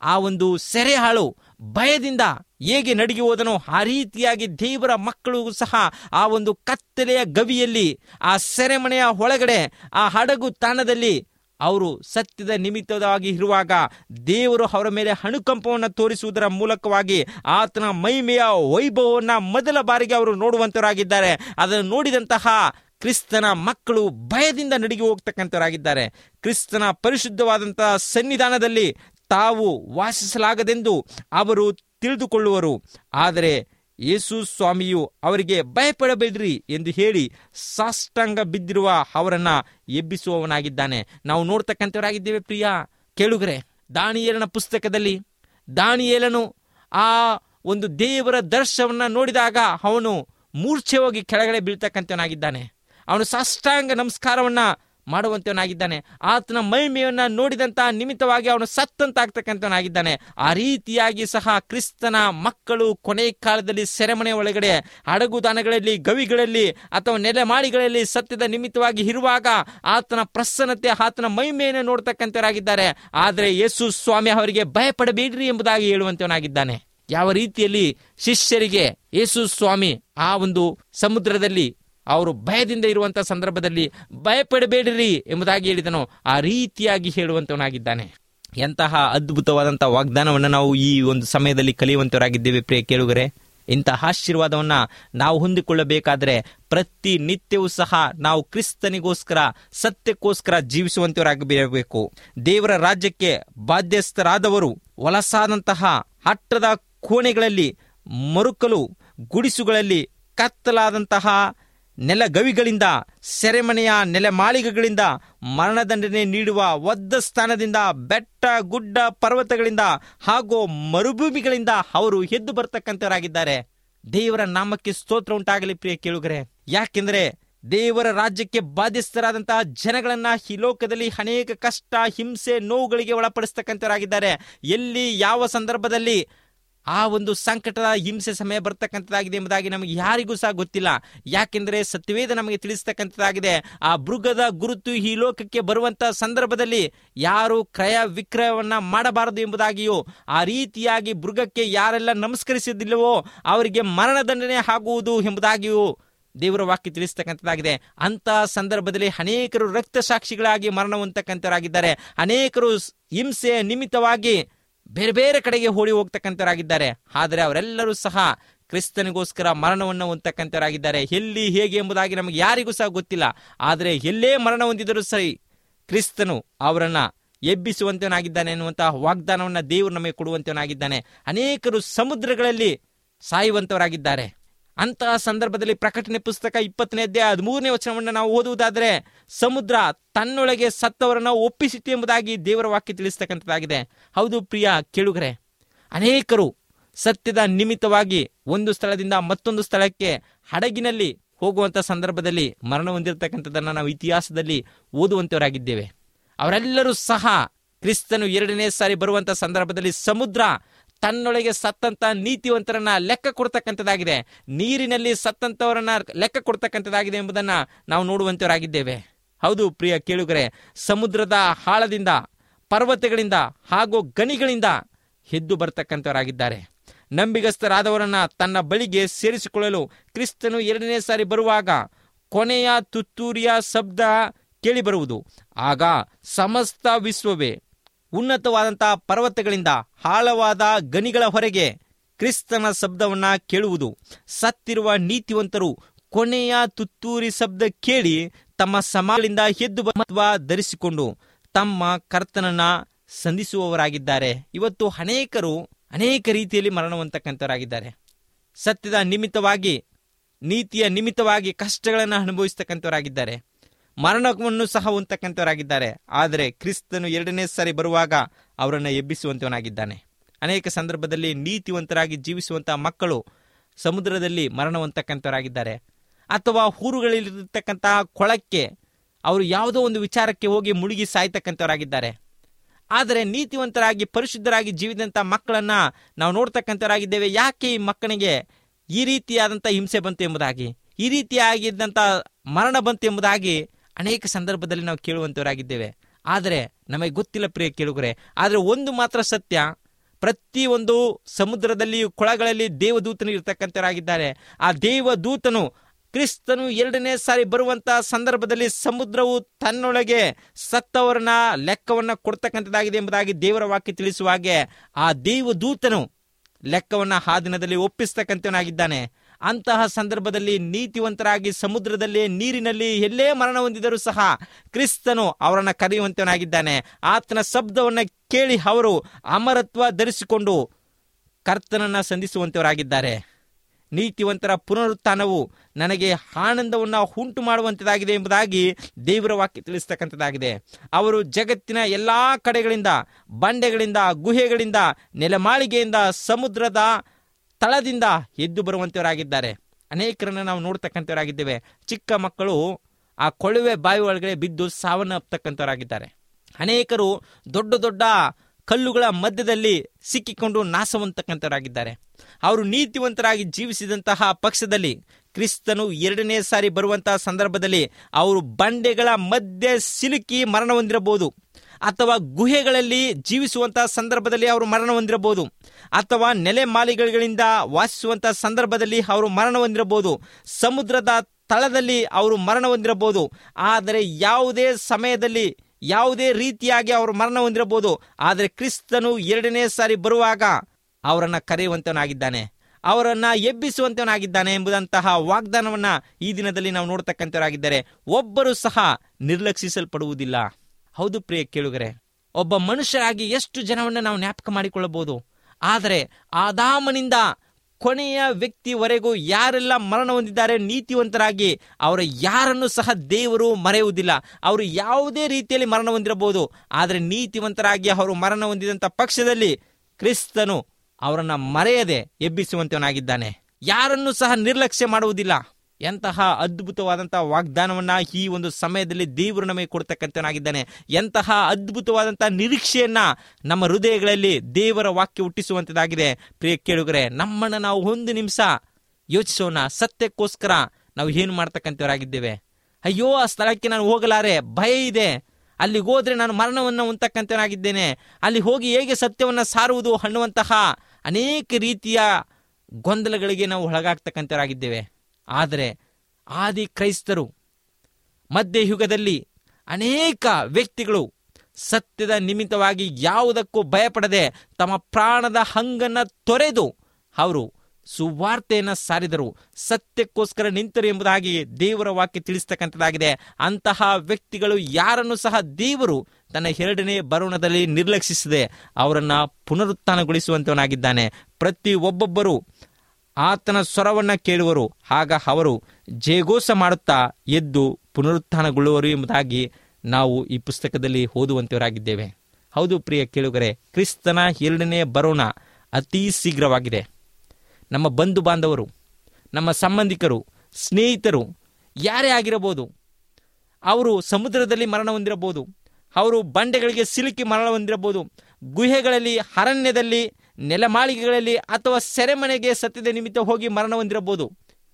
ಆ ಒಂದು ಸೆರೆಹಾಳು ಭಯದಿಂದ ಹೇಗೆ ನಡುಗಿ ಹೋದನೋ ಆ ರೀತಿಯಾಗಿ ದೇವರ ಮಕ್ಕಳು ಸಹ ಆ ಒಂದು ಕತ್ತಲೆಯ ಗವಿಯಲ್ಲಿ, ಆ ಸೆರೆಮನೆಯ ಒಳಗಡೆ, ಆ ಹಡಗು ತಾಣದಲ್ಲಿ ಅವರು ಸತ್ಯದ ನಿಮಿತ್ತವಾಗಿ ಇರುವಾಗ ದೇವರು ಅವರ ಮೇಲೆ ಅನುಕಂಪವನ್ನು ತೋರಿಸುವುದರ ಮೂಲಕವಾಗಿ ಆತನ ಮಹಿಮೆಯ ವೈಭವವನ್ನು ಮೊದಲ ಬಾರಿಗೆ ಅವರು ನೋಡುವಂತವರಾಗಿದ್ದಾರೆ. ಅದನ್ನು ನೋಡಿದಂತಹ ಕ್ರಿಸ್ತನ ಮಕ್ಕಳು ಭಯದಿಂದ ನಡುಗಿ ಹೋಗ್ತಕ್ಕಂಥವರಾಗಿದ್ದಾರೆ. ಕ್ರಿಸ್ತನ ಪರಿಶುದ್ಧವಾದಂತಹ ಸನ್ನಿಧಾನದಲ್ಲಿ ತಾವು ವಾಸಿಸಲಾಗದೆಂದು ಅವರು ತಿಳಿದುಕೊಳ್ಳುವರು. ಆದರೆ ಯೇಸು ಸ್ವಾಮಿಯು ಅವರಿಗೆ ಭಯಪಡಬೇಡ್ರಿ ಎಂದು ಹೇಳಿ ಸಾಷ್ಟಾಂಗ ಬಿದ್ದಿರುವ ಅವರನ್ನ ಎಬ್ಬಿಸುವವನಾಗಿದ್ದಾನೆ. ನಾವು ನೋಡ್ತಕ್ಕಂಥವರಾಗಿದ್ದೇವೆ ಪ್ರಿಯ ಕೇಳುಗರೆ. ದಾನಿಯೇಲನ ಪುಸ್ತಕದಲ್ಲಿ ದಾನಿಯೇಲನು ಆ ಒಂದು ದೇವರ ದರ್ಶನವನ್ನ ನೋಡಿದಾಗ ಅವನು ಮೂರ್ಛೆ ಹೋಗಿ ಕೆಳಗಡೆ ಬೀಳ್ತಕ್ಕಂಥವನಾಗಿದ್ದಾನೆ. ಅವನು ಸಾಷ್ಟಾಂಗ ನಮಸ್ಕಾರವನ್ನ ಮಾಡುವಂತವನಾಗಿದ್ದಾನೆ. ಆತನ ಮಹಿಮೆಯನ್ನ ನೋಡಿದಂತಹ ನಿಮಿತ್ತವಾಗಿ ಅವನು ಸತ್ತಂತಾಗ್ತಕ್ಕಂಥವನಾಗಿದ್ದಾನೆ. ಆ ರೀತಿಯಾಗಿ ಸಹ ಕ್ರಿಸ್ತನ ಮಕ್ಕಳು ಕೊನೆ ಕಾಲದಲ್ಲಿ ಸೆರೆಮನೆ ಒಳಗಡೆ, ಹಡಗುದಾನಗಳಲ್ಲಿ, ಗವಿಗಳಲ್ಲಿ ಅಥವಾ ನೆಲೆಮಾಳಿಗಳಲ್ಲಿ ಸತ್ಯದ ನಿಮಿತ್ತವಾಗಿ ಇರುವಾಗ ಆತನ ಪ್ರಸನ್ನತೆ, ಆತನ ಮಹಿಮೆಯನ್ನು ನೋಡ್ತಕ್ಕಂಥವರಾಗಿದ್ದಾರೆ. ಆದರೆ ಯೇಸು ಸ್ವಾಮಿ ಅವರಿಗೆ ಭಯಪಡಬೇಡ್ರಿ ಎಂಬುದಾಗಿ ಹೇಳುವಂತವನಾಗಿದ್ದಾನೆ. ಯಾವ ರೀತಿಯಲ್ಲಿ ಶಿಷ್ಯರಿಗೆ ಯೇಸು ಸ್ವಾಮಿ ಆ ಒಂದು ಸಮುದ್ರದಲ್ಲಿ ಅವರು ಭಯದಿಂದ ಇರುವಂತಹ ಸಂದರ್ಭದಲ್ಲಿ ಭಯಪಡಬೇಡಿರಿ ಎಂಬುದಾಗಿ ಹೇಳಿದನೋ ಆ ರೀತಿಯಾಗಿ ಹೇಳುವಂತವನಾಗಿದ್ದಾನೆ. ಎಂತಹ ಅದ್ಭುತವಾದಂತಹ ವಾಗ್ದಾನವನ್ನು ನಾವು ಈ ಒಂದು ಸಮಯದಲ್ಲಿ ಕಲಿಯುವಂತವರಾಗಿದ್ದೇವೆ ಪ್ರಿಯ ಕೇಳುಗರೆ. ಇಂತಹ ಆಶೀರ್ವಾದವನ್ನ ನಾವು ಹೊಂದಿಕೊಳ್ಳಬೇಕಾದ್ರೆ ಪ್ರತಿನಿತ್ಯವೂ ಸಹ ನಾವು ಕ್ರಿಸ್ತನಿಗೋಸ್ಕರ, ಸತ್ಯಕ್ಕೋಸ್ಕರ ಜೀವಿಸುವಂತವರಾಗಬೇಕು. ದೇವರ ರಾಜ್ಯಕ್ಕೆ ಬಾಧ್ಯಸ್ಥರಾದವರು ವಲಸಾದಂತಹ ಹಟ್ಟದ ಕೋಣೆಗಳಲ್ಲಿ, ಮರುಕಲು ಗುಡಿಸುಗಳಲ್ಲಿ, ಕತ್ತಲಾದಂತಹ ನೆಲಗವಿಗಳಿಂದ, ಸೆರೆಮನೆಯ ನೆಲೆಮಾಳಿಗೆಗಳಿಂದ, ಮರಣದಂಡನೆ ನೀಡುವ ಒದ್ದ ಸ್ಥಾನದಿಂದ, ಬೆಟ್ಟ ಗುಡ್ಡ ಪರ್ವತಗಳಿಂದ ಹಾಗೂ ಮರುಭೂಮಿಗಳಿಂದ ಅವರು ಎದ್ದು ಬರ್ತಕ್ಕಂಥವರಾಗಿದ್ದಾರೆ. ದೇವರ ನಾಮಕ್ಕೆ ಸ್ತೋತ್ರ ಉಂಟಾಗಲಿ ಪ್ರಿಯ ಕೇಳುಗರೆ. ಯಾಕೆಂದ್ರೆ ದೇವರ ರಾಜ್ಯಕ್ಕೆ ಬಾಧ್ಯಸ್ಥರಾದಂತಹ ಜನಗಳನ್ನ ಈ ಲೋಕದಲ್ಲಿ ಅನೇಕ ಕಷ್ಟ, ಹಿಂಸೆ, ನೋವುಗಳಿಗೆ ಒಳಪಡಿಸ್ತಕ್ಕಂಥವರಾಗಿದ್ದಾರೆ. ಎಲ್ಲಿ ಯಾವ ಸಂದರ್ಭದಲ್ಲಿ ಆ ಒಂದು ಸಂಕಟದ ಹಿಂಸೆ ಸಮಯ ಬರ್ತಕ್ಕಂಥದ್ದಾಗಿದೆ ಎಂಬುದಾಗಿ ನಮಗೆ ಯಾರಿಗೂ ಸಹ ಗೊತ್ತಿಲ್ಲ. ಯಾಕೆಂದರೆ ಸತ್ಯವೇದ ನಮಗೆ ತಿಳಿಸ್ತಕ್ಕಂಥದ್ದಾಗಿದೆ. ಆ ಮೃಗದ ಗುರುತು ಈ ಲೋಕಕ್ಕೆ ಬರುವಂತಹ ಸಂದರ್ಭದಲ್ಲಿ ಯಾರು ಕ್ರಯ ವಿಕ್ರಯವನ್ನ ಮಾಡಬಾರದು ಎಂಬುದಾಗಿಯೂ, ಆ ರೀತಿಯಾಗಿ ಮೃಗಕ್ಕೆ ಯಾರೆಲ್ಲ ನಮಸ್ಕರಿಸಿದಿಲ್ಲವೋ ಅವರಿಗೆ ಮರಣದಂಡನೆ ಆಗುವುದು ಎಂಬುದಾಗಿಯೂ ದೇವರ ವಾಕ್ಯ ತಿಳಿಸ್ತಕ್ಕಂಥದ್ದಾಗಿದೆ. ಅಂತಹ ಸಂದರ್ಭದಲ್ಲಿ ಅನೇಕರು ರಕ್ತ ಸಾಕ್ಷಿಗಳಾಗಿ ಮರಣ ಹೊಂದತಕ್ಕಂಥವರಾಗಿದ್ದಾರೆ. ಅನೇಕರು ಹಿಂಸೆಯ ನಿಮಿತ್ತವಾಗಿ ಬೇರೆ ಬೇರೆ ಕಡೆಗೆ ಓಡಿ ಹೋಗ್ತಕ್ಕಂಥವರಾಗಿದ್ದಾರೆ. ಆದರೆ ಅವರೆಲ್ಲರೂ ಸಹ ಕ್ರಿಸ್ತನಿಗೋಸ್ಕರ ಮರಣವನ್ನು ಹೊಂದತಕ್ಕಂಥವರಾಗಿದ್ದಾರೆ. ಎಲ್ಲಿ ಹೇಗೆ ಎಂಬುದಾಗಿ ನಮಗೆ ಯಾರಿಗೂ ಸಹ ಗೊತ್ತಿಲ್ಲ. ಆದರೆ ಎಲ್ಲೇ ಮರಣ ಹೊಂದಿದರೂ ಸರಿ ಕ್ರಿಸ್ತನು ಅವರನ್ನ ಎಬ್ಬಿಸುವಂತವನಾಗಿದ್ದಾನೆ ಎನ್ನುವಂತಹ ವಾಗ್ದಾನವನ್ನು ದೇವರು ನಮಗೆ ಕೊಡುವಂತವನಾಗಿದ್ದಾನೆ. ಅನೇಕರು ಸಮುದ್ರಗಳಲ್ಲಿ ಸಾಯುವಂತವರಾಗಿದ್ದಾರೆ. ಅಂತಹ ಸಂದರ್ಭದಲ್ಲಿ ಪ್ರಕಟಣೆ ಪುಸ್ತಕ 20ನೇ ಅಧ್ಯಾಯ 13ನೇ ವಚನವನ್ನು ನಾವು ಓದುವುದಾದರೆ, ಸಮುದ್ರ ತನ್ನೊಳಗೆ ಸತ್ತವರನ್ನ ಒಪ್ಪಿಸಿತು ಎಂಬುದಾಗಿ ದೇವರ ವಾಕ್ಯ ತಿಳಿಸ್ತಕ್ಕಂಥದ್ದಾಗಿದೆ. ಹೌದು ಪ್ರಿಯ ಕೇಳುಗರೆ, ಅನೇಕರು ಸತ್ಯದ ನಿಮಿತ್ತವಾಗಿ ಒಂದು ಸ್ಥಳದಿಂದ ಮತ್ತೊಂದು ಸ್ಥಳಕ್ಕೆ ಹಡಗಿನಲ್ಲಿ ಹೋಗುವಂಥ ಸಂದರ್ಭದಲ್ಲಿ ಮರಣ ಹೊಂದಿರತಕ್ಕಂಥದ್ದನ್ನು ನಾವು ಇತಿಹಾಸದಲ್ಲಿ ಓದುವಂತವರಾಗಿದ್ದೇವೆ. ಅವರೆಲ್ಲರೂ ಸಹ ಕ್ರಿಸ್ತನು 2ನೇ ಸಾರಿ ಬರುವಂಥ ಸಂದರ್ಭದಲ್ಲಿ ಸಮುದ್ರ ತನ್ನೊಳಗೆ ಸತ್ತಂತ ನೀತಿವಂತರನ್ನ ಲೆಕ್ಕ ಕೊಡ್ತಕ್ಕಂಥದ್ದಾಗಿದೆ, ನೀರಿನಲ್ಲಿ ಸತ್ತಂತವರನ್ನ ಲೆಕ್ಕ ಕೊಡ್ತಕ್ಕಂಥದ್ದಾಗಿದೆ ಎಂಬುದನ್ನ ನಾವು ನೋಡುವಂತವರಾಗಿದ್ದೇವೆ. ಹೌದು ಪ್ರಿಯ ಕೇಳುಗರೆ, ಸಮುದ್ರದ ಆಳದಿಂದ, ಪರ್ವತಗಳಿಂದ ಹಾಗೂ ಗಣಿಗಳಿಂದ ಎದ್ದು ಬರ್ತಕ್ಕಂಥವರಾಗಿದ್ದಾರೆ. ನಂಬಿಗಸ್ತರಾದವರನ್ನ ತನ್ನ ಬಳಿಗೆ ಸೇರಿಸಿಕೊಳ್ಳಲು ಕ್ರಿಸ್ತನು 2ನೇ ಸಾರಿ ಬರುವಾಗ ಕೊನೆಯ ತುತ್ತೂರಿಯ ಶಬ್ದ ಕೇಳಿಬರುವುದು. ಆಗ ಸಮಸ್ತ ವಿಶ್ವವೇ ಉನ್ನತವಾದಂತಹ ಪರ್ವತಗಳಿಂದ ಆಳವಾದ ಗಣಿಗಳ ಹೊರಗೆ ಕ್ರಿಸ್ತನ ಶಬ್ದವನ್ನ ಕೇಳುವುದು. ಸತ್ತಿರುವ ನೀತಿವಂತರು ಕೊನೆಯ ತುತ್ತೂರಿ ಶಬ್ದ ಕೇಳಿ ತಮ್ಮ ಸಮಾಧಿಗಳಿಂದ ಎದ್ದು ಧರಿಸಿಕೊಂಡು ತಮ್ಮ ಕರ್ತನನ್ನ ಸಂಧಿಸುವವರಾಗಿದ್ದಾರೆ. ಇವತ್ತು ಅನೇಕ ರೀತಿಯಲ್ಲಿ ಮರಣ ಹೊಂದತಕ್ಕಂಥವರಾಗಿದ್ದಾರೆ. ಸತ್ಯದ ನಿಮಿತ್ತವಾಗಿ, ನೀತಿಯ ನಿಮಿತ್ತವಾಗಿ ಕಷ್ಟಗಳನ್ನು ಅನುಭವಿಸ್ತಕ್ಕಂಥವರಾಗಿದ್ದಾರೆ. ಮರಣವನ್ನು ಸಹ ಹೊಂದತಕ್ಕಂಥವರಾಗಿದ್ದಾರೆ. ಆದರೆ ಕ್ರಿಸ್ತನು 2ನೇ ಸಾರಿ ಬರುವಾಗ ಅವರನ್ನು ಎಬ್ಬಿಸುವಂತವನಾಗಿದ್ದಾನೆ. ಅನೇಕ ಸಂದರ್ಭದಲ್ಲಿ ನೀತಿವಂತರಾಗಿ ಜೀವಿಸುವಂತಹ ಮಕ್ಕಳು ಸಮುದ್ರದಲ್ಲಿ ಮರಣ ಹೊಂದತಕ್ಕಂಥವರಾಗಿದ್ದಾರೆ. ಅಥವಾ ಊರುಗಳಲ್ಲಿರತಕ್ಕಂತಹ ಕೊಳಕ್ಕೆ ಅವರು ಯಾವುದೋ ಒಂದು ವಿಚಾರಕ್ಕೆ ಹೋಗಿ ಮುಳುಗಿ ಸಾಯ್ತಕ್ಕಂಥವರಾಗಿದ್ದಾರೆ. ಆದರೆ ನೀತಿವಂತರಾಗಿ ಪರಿಶುದ್ಧರಾಗಿ ಜೀವಿದಂಥ ಮಕ್ಕಳನ್ನ ನಾವು ನೋಡ್ತಕ್ಕಂಥವರಾಗಿದ್ದೇವೆ. ಯಾಕೆ ಈ ಮಕ್ಕಳಿಗೆ ಈ ರೀತಿಯಾದಂಥ ಹಿಂಸೆ ಬಂತು ಎಂಬುದಾಗಿ, ಈ ರೀತಿಯಾಗಿದ್ದಂಥ ಮರಣ ಬಂತು ಎಂಬುದಾಗಿ ಅನೇಕ ಸಂದರ್ಭದಲ್ಲಿ ನಾವು ಕೇಳುವಂತವರಾಗಿದ್ದೇವೆ. ಆದರೆ ನಮಗೆ ಗೊತ್ತಿಲ್ಲ ಪ್ರಿಯ ಕೇಳುಗರೆ. ಆದರೆ ಒಂದು ಮಾತ್ರ ಸತ್ಯ, ಪ್ರತಿಯೊಂದು ಸಮುದ್ರದಲ್ಲಿಯೂ ಕೊಳಗಳಲ್ಲಿ ದೇವದೂತನು ಇರ್ತಕ್ಕಂಥವರಾಗಿದ್ದಾರೆ. ಆ ದೇವದೂತನು ಕ್ರಿಸ್ತನು 2ನೇ ಸಾರಿ ಬರುವಂತಹ ಸಂದರ್ಭದಲ್ಲಿ ಸಮುದ್ರವು ತನ್ನೊಳಗೆ ಸತ್ತವರನ್ನ ಲೆಕ್ಕವನ್ನ ಕೊಡ್ತಕ್ಕಂಥದ್ದಾಗಿದೆ ಎಂಬುದಾಗಿ ದೇವರ ವಾಕ್ಯ ತಿಳಿಸುವ ಹಾಗೆ ಆ ದೇವದೂತನು ಲೆಕ್ಕವನ್ನ ಆ ದಿನದಲ್ಲಿ ಒಪ್ಪಿಸ್ತಕ್ಕಂಥವನಾಗಿದ್ದಾನೆ. ಅಂತಹ ಸಂದರ್ಭದಲ್ಲಿ ನೀತಿವಂತರಾಗಿ ಸಮುದ್ರದಲ್ಲಿ ನೀರಿನಲ್ಲಿ ಎಲ್ಲೇ ಮರಣ ಹೊಂದಿದರೂ ಸಹ ಕ್ರಿಸ್ತನು ಅವರನ್ನು ಕರೆಯುವಂತವನಾಗಿದ್ದಾನೆ. ಆತನ ಶಬ್ದವನ್ನು ಕೇಳಿ ಅವರು ಅಮರತ್ವ ಧರಿಸಿಕೊಂಡು ಕರ್ತನನ್ನ ಸಂಧಿಸುವಂತವರಾಗಿದ್ದಾರೆ. ನೀತಿವಂತರ ಪುನರುತ್ಥಾನವು ನನಗೆ ಆನಂದವನ್ನು ಉಂಟು ಮಾಡುವಂಥದ್ದಾಗಿದೆ ಎಂಬುದಾಗಿ ದೇವರ ವಾಕ್ಯ ತಿಳಿಸ್ತಕ್ಕಂಥದ್ದಾಗಿದೆ. ಅವರು ಜಗತ್ತಿನ ಎಲ್ಲ ಕಡೆಗಳಿಂದ, ಬಂಡೆಗಳಿಂದ, ಗುಹೆಗಳಿಂದ, ನೆಲಮಾಳಿಗೆಯಿಂದ, ಸಮುದ್ರದ ತಳದಿಂದ ಎದ್ದು ಬರುವಂಥವರಾಗಿದ್ದಾರೆ. ಅನೇಕರನ್ನು ನಾವು ನೋಡ್ತಕ್ಕಂಥವರಾಗಿದ್ದೇವೆ. ಚಿಕ್ಕ ಮಕ್ಕಳು ಆ ಕೊಳವೆ ಬಾವಿ ಒಳಗಡೆ ಬಿದ್ದು ಸಾವನ್ನಪ್ಪತಕ್ಕಂಥವರಾಗಿದ್ದಾರೆ. ಅನೇಕರು ದೊಡ್ಡ ದೊಡ್ಡ ಕಲ್ಲುಗಳ ಮಧ್ಯದಲ್ಲಿ ಸಿಕ್ಕಿಕೊಂಡು ನಾಶವಂತಕ್ಕಂಥವರಾಗಿದ್ದಾರೆ. ಅವರು ನೀತಿವಂತರಾಗಿ ಜೀವಿಸಿದಂತಹ ಪಕ್ಷದಲ್ಲಿ ಕ್ರಿಸ್ತನು 2ನೇ ಸಾರಿ ಬರುವಂತಹ ಸಂದರ್ಭದಲ್ಲಿ ಅವರು ಬಂಡೆಗಳ ಮಧ್ಯೆ ಸಿಲುಕಿ ಮರಣ ಹೊಂದಿರಬಹುದು, ಅಥವಾ ಗುಹೆಗಳಲ್ಲಿ ಜೀವಿಸುವಂತಹ ಸಂದರ್ಭದಲ್ಲಿ ಅವರು ಮರಣ ಹೊಂದಿರಬಹುದು, ಅಥವಾ ನೆಲೆಮಾಳಿಗೆಗಳಿಂದ ವಾಸಿಸುವಂತಹ ಸಂದರ್ಭದಲ್ಲಿ ಅವರು ಮರಣ ಹೊಂದಿರಬಹುದು, ಸಮುದ್ರದ ತಳದಲ್ಲಿ ಅವರು ಮರಣ ಹೊಂದಿರಬಹುದು. ಆದರೆ ಯಾವುದೇ ಸಮಯದಲ್ಲಿ ಯಾವುದೇ ರೀತಿಯಾಗಿ ಅವರು ಮರಣ ಹೊಂದಿರಬಹುದು. ಆದರೆ ಕ್ರಿಸ್ತನು 2ನೇ ಸಾರಿ ಬರುವಾಗ ಅವರನ್ನು ಕರೆಯುವಂತವನಾಗಿದ್ದಾನೆ, ಅವರನ್ನು ಎಬ್ಬಿಸುವಂತವನಾಗಿದ್ದಾನೆ ಎಂಬುದಂತಹ ವಾಗ್ದಾನವನ್ನ ಈ ದಿನದಲ್ಲಿ ನಾವು ನೋಡ್ತಕ್ಕಂಥವರಾಗಿದ್ದಾರೆ. ಒಬ್ಬರು ಸಹ ನಿರ್ಲಕ್ಷಿಸಲ್ಪಡುವುದಿಲ್ಲ. ಹೌದು ಪ್ರಿಯ ಕೇಳುಗರೆ, ಒಬ್ಬ ಮನುಷ್ಯರಾಗಿ ಎಷ್ಟು ಜನವನ್ನು ನಾವು ಜ್ಞಾಪಕ ಮಾಡಿಕೊಳ್ಳಬಹುದು. ಆದರೆ ಆದಾಮನಿಂದ ಕೊನೆಯ ವ್ಯಕ್ತಿವರೆಗೂ ಯಾರೆಲ್ಲ ಮರಣ ಹೊಂದಿದ್ದಾರೆ ನೀತಿವಂತರಾಗಿ, ಅವರ ಯಾರನ್ನು ಸಹ ದೇವರು ಮರೆಯುವುದಿಲ್ಲ. ಅವರು ಯಾವುದೇ ರೀತಿಯಲ್ಲಿ ಮರಣ ಹೊಂದಿರಬಹುದು, ಆದರೆ ನೀತಿವಂತರಾಗಿ ಅವರು ಮರಣ ಹೊಂದಿದಂಥ ಪಕ್ಷದಲ್ಲಿ ಕ್ರಿಸ್ತನು ಅವರನ್ನು ಮರೆಯದೆ ಎಬ್ಬಿಸುವಂತವನಾಗಿದ್ದಾನೆ. ಯಾರನ್ನು ಸಹ ನಿರ್ಲಕ್ಷ್ಯ ಮಾಡುವುದಿಲ್ಲ. ಎಂತಹ ಅದ್ಭುತವಾದಂತಹ ವಾಗ್ದಾನವನ್ನ ಈ ಒಂದು ಸಮಯದಲ್ಲಿ ದೇವರು ನಮಗೆ ಕೊಡ್ತಕ್ಕಂಥವನಾಗಿದ್ದಾನೆ. ಎಂತಹ ಅದ್ಭುತವಾದಂತಹ ನಿರೀಕ್ಷೆಯನ್ನ ನಮ್ಮ ಹೃದಯಗಳಲ್ಲಿ ದೇವರ ವಾಕ್ಯ ಹುಟ್ಟಿಸುವಂತದ್ದಾಗಿದೆ. ಪ್ರಿಯ ಕೇಳುಗರೆ, ನಮ್ಮನ್ನು ನಾವು ಒಂದು ನಿಮಿಷ ಯೋಚಿಸೋಣ. ಸತ್ಯಕ್ಕೋಸ್ಕರ ನಾವು ಏನು ಮಾಡ್ತಕ್ಕಂಥವರಾಗಿದ್ದೇವೆ? ಅಯ್ಯೋ, ಆ ಸ್ಥಳಕ್ಕೆ ನಾನು ಹೋಗಲಾರೆ, ಭಯ ಇದೆ, ಅಲ್ಲಿಗೆ ಹೋದ್ರೆ ನಾನು ಮರಣವನ್ನು ಹೊಂದತಕ್ಕಂಥವನಾಗಿದ್ದೇನೆ, ಅಲ್ಲಿ ಹೋಗಿ ಹೇಗೆ ಸತ್ಯವನ್ನು ಸಾರುವುದು ಅನ್ನುವಂತಹ ಅನೇಕ ರೀತಿಯ ಗೊಂದಲಗಳಿಗೆ ನಾವು ಒಳಗಾಗ್ತಕ್ಕಂಥವರಾಗಿದ್ದೇವೆ. ಆದರೆ ಆದಿ ಕ್ರೈಸ್ತರು, ಮಧ್ಯಯುಗದಲ್ಲಿ ಅನೇಕ ವ್ಯಕ್ತಿಗಳು ಸತ್ಯದ ನಿಮಿತ್ತವಾಗಿ ಯಾವುದಕ್ಕೂ ಭಯಪಡದೆ ತಮ್ಮ ಪ್ರಾಣದ ಹಂಗನ್ನು ತೊರೆದು ಅವರು ಸುವಾರ್ತೆಯನ್ನು ಸಾರಿದರು, ಸತ್ಯಕ್ಕೋಸ್ಕರ ನಿಂತರು ಎಂಬುದಾಗಿ ದೇವರ ವಾಕ್ಯ ತಿಳಿಸ್ತಕ್ಕಂಥದ್ದಾಗಿದೆ. ಅಂತಹ ವ್ಯಕ್ತಿಗಳು ಯಾರನ್ನು ಸಹ ದೇವರು ತನ್ನ 2ನೇ ಬರುಣದಲ್ಲಿ ನಿರ್ಲಕ್ಷಿಸದೆ ಅವರನ್ನು ಪುನರುತ್ಥಾನಗೊಳಿಸುವಂತವನಾಗಿದ್ದಾನೆ. ಪ್ರತಿ ಒಬ್ಬೊಬ್ಬರು ಆತನ ಸ್ವರವನ್ನು ಕೇಳುವರು, ಆಗ ಅವರು ಜಯಘೋಷ ಮಾಡುತ್ತಾ ಎದ್ದು ಪುನರುತ್ಥಾನಗೊಳ್ಳುವರು ಎಂಬುದಾಗಿ ನಾವು ಈ ಪುಸ್ತಕದಲ್ಲಿ ಓದುವಂತವರಾಗಿದ್ದೇವೆ. ಹೌದು ಪ್ರಿಯ ಕೇಳುಗರೆ, ಕ್ರಿಸ್ತನ 2ನೇ ಬರೋಣ ಅತಿ ಶೀಘ್ರವಾಗಿದೆ. ನಮ್ಮ ಬಂಧು ಬಾಂಧವರು, ನಮ್ಮ ಸಂಬಂಧಿಕರು, ಸ್ನೇಹಿತರು ಯಾರೇ ಆಗಿರಬಹುದು, ಅವರು ಸಮುದ್ರದಲ್ಲಿ ಮರಣ ಹೊಂದಿರಬಹುದು, ಅವರು ಬಂಡೆಗಳಿಗೆ ಸಿಲುಕಿ ಮರಣ ಹೊಂದಿರಬಹುದು, ಗುಹೆಗಳಲ್ಲಿ, ಅರಣ್ಯದಲ್ಲಿ, ನೆಲಮಾಳಿಗೆಗಳಲ್ಲಿ ಅಥವಾ ಸೆರೆಮನೆಗೆ ಸತ್ಯದ ನಿಮಿತ್ತ ಹೋಗಿ ಮರಣ ಹೊಂದಿರಬಹುದು.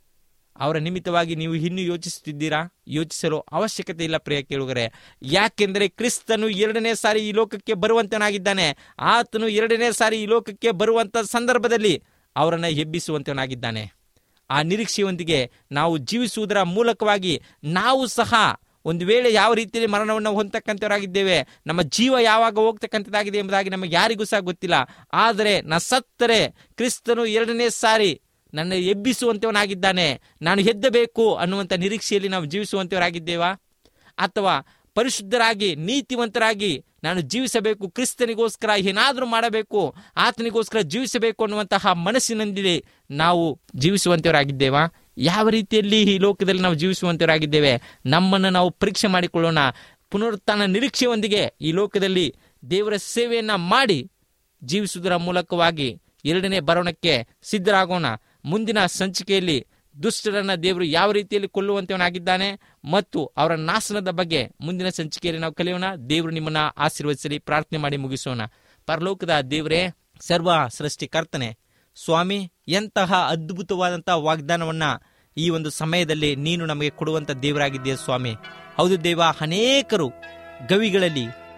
ಅವರ ನಿಮಿತ್ತವಾಗಿ ನೀವು ಇನ್ನೂ ಯೋಚಿಸುತ್ತಿದ್ದೀರಾ? ಯೋಚಿಸಲು ಅವಶ್ಯಕತೆ ಇಲ್ಲ ಪ್ರಿಯ ಕೇಳುಗರೆ. ಯಾಕೆಂದರೆ ಕ್ರಿಸ್ತನು 2ನೇ ಸಾರಿ ಈ ಲೋಕಕ್ಕೆ ಬರುವಂತನಾಗಿದ್ದಾನೆ. ಆತನು 2ನೇ ಸಾರಿ ಈ ಲೋಕಕ್ಕೆ ಬರುವಂತ ಸಂದರ್ಭದಲ್ಲಿ ಅವರನ್ನು ಎಬ್ಬಿಸುವಂತನಾಗಿದ್ದಾನೆ. ಆ ನಿರೀಕ್ಷೆಯೊಂದಿಗೆ ನಾವು ಜೀವಿಸುವುದರ ಮೂಲಕವಾಗಿ ನಾವು ಸಹ ಒಂದು ವೇಳೆ ಯಾವ ರೀತಿಯಲ್ಲಿ ಮರಣವನ್ನು ಹೊಂದತಕ್ಕಂಥವರಾಗಿದ್ದೇವೆ, ನಮ್ಮ ಜೀವ ಯಾವಾಗ ಹೋಗ್ತಕ್ಕಂಥದ್ದಾಗಿದೆ ಎಂಬುದಾಗಿ ನಮಗೆ ಯಾರಿಗೂ ಸಹ ಗೊತ್ತಿಲ್ಲ. ಆದರೆ ನಾ ಸತ್ತರೆ ಕ್ರಿಸ್ತನು 2ನೇ ಸಾರಿ ನನ್ನ ಎಬ್ಬಿಸುವಂತವನಾಗಿದ್ದಾನೆ, ನಾನು ಎದ್ದಬೇಕು ಅನ್ನುವಂಥ ನಿರೀಕ್ಷೆಯಲ್ಲಿ ನಾವು ಜೀವಿಸುವಂತವರಾಗಿದ್ದೇವಾ? ಅಥವಾ ಪರಿಶುದ್ಧರಾಗಿ ನೀತಿವಂತರಾಗಿ ನಾನು ಜೀವಿಸಬೇಕು, ಕ್ರಿಸ್ತನಿಗೋಸ್ಕರ ಏನಾದರೂ ಮಾಡಬೇಕು, ಆತನಿಗೋಸ್ಕರ ಜೀವಿಸಬೇಕು ಅನ್ನುವಂತಹ ಮನಸ್ಸಿನಲ್ಲಿ ನಾವು ಜೀವಿಸುವಂತವರಾಗಿದ್ದೇವಾ? ಯಾವ ರೀತಿಯಲ್ಲಿ ಈ ಲೋಕದಲ್ಲಿ ನಾವು ಜೀವಿಸುವಂತವರಾಗಿದ್ದೇವೆ? ನಮ್ಮನ್ನು ನಾವು ಪರೀಕ್ಷೆ ಮಾಡಿಕೊಳ್ಳೋಣ. ಪುನರುತ್ಥಾನ ನಿರೀಕ್ಷೆಯೊಂದಿಗೆ ಈ ಲೋಕದಲ್ಲಿ ದೇವರ ಸೇವೆಯನ್ನು ಮಾಡಿ ಜೀವಿಸುವುದರ ಮೂಲಕವಾಗಿ 2ನೇ ಬರೋಣಕ್ಕೆ ಸಿದ್ಧರಾಗೋಣ. ಮುಂದಿನ ಸಂಚಿಕೆಯಲ್ಲಿ ದುಷ್ಟರನ್ನ ದೇವರು ಯಾವ ರೀತಿಯಲ್ಲಿ ಕೊಲ್ಲುವಂತವನಾಗಿದ್ದಾನೆ ಮತ್ತು ಅವರ ನಾಶನದ ಬಗ್ಗೆ ಮುಂದಿನ ಸಂಚಿಕೆಯಲ್ಲಿ ನಾವು ಕಲಿಯೋಣ. ದೇವರು ನಿಮ್ಮನ್ನ ಆಶೀರ್ವದಿಸಲಿ. ಪ್ರಾರ್ಥನೆ ಮಾಡಿ ಮುಗಿಸೋಣ. ಪರಲೋಕದ ದೇವರೇ, ಸರ್ವ ಸೃಷ್ಟಿಕರ್ತನೆ, ಸ್ವಾಮಿ, ಎಂತಹ ಅದ್ಭುತವಾದಂತಹ ವಾಗ್ದಾನವನ್ನ ಈ ಒಂದು ಸಮಯದಲ್ಲಿ ನೀನು ನಮಗೆ ಕೊಡುವಂತ ದೇವರಾಗಿದ್ದೀಯ ಸ್ವಾಮಿ. ಹೌದು ದೇವ, ಅನೇಕರು ಗವಿಗಳಲ್ಲಿ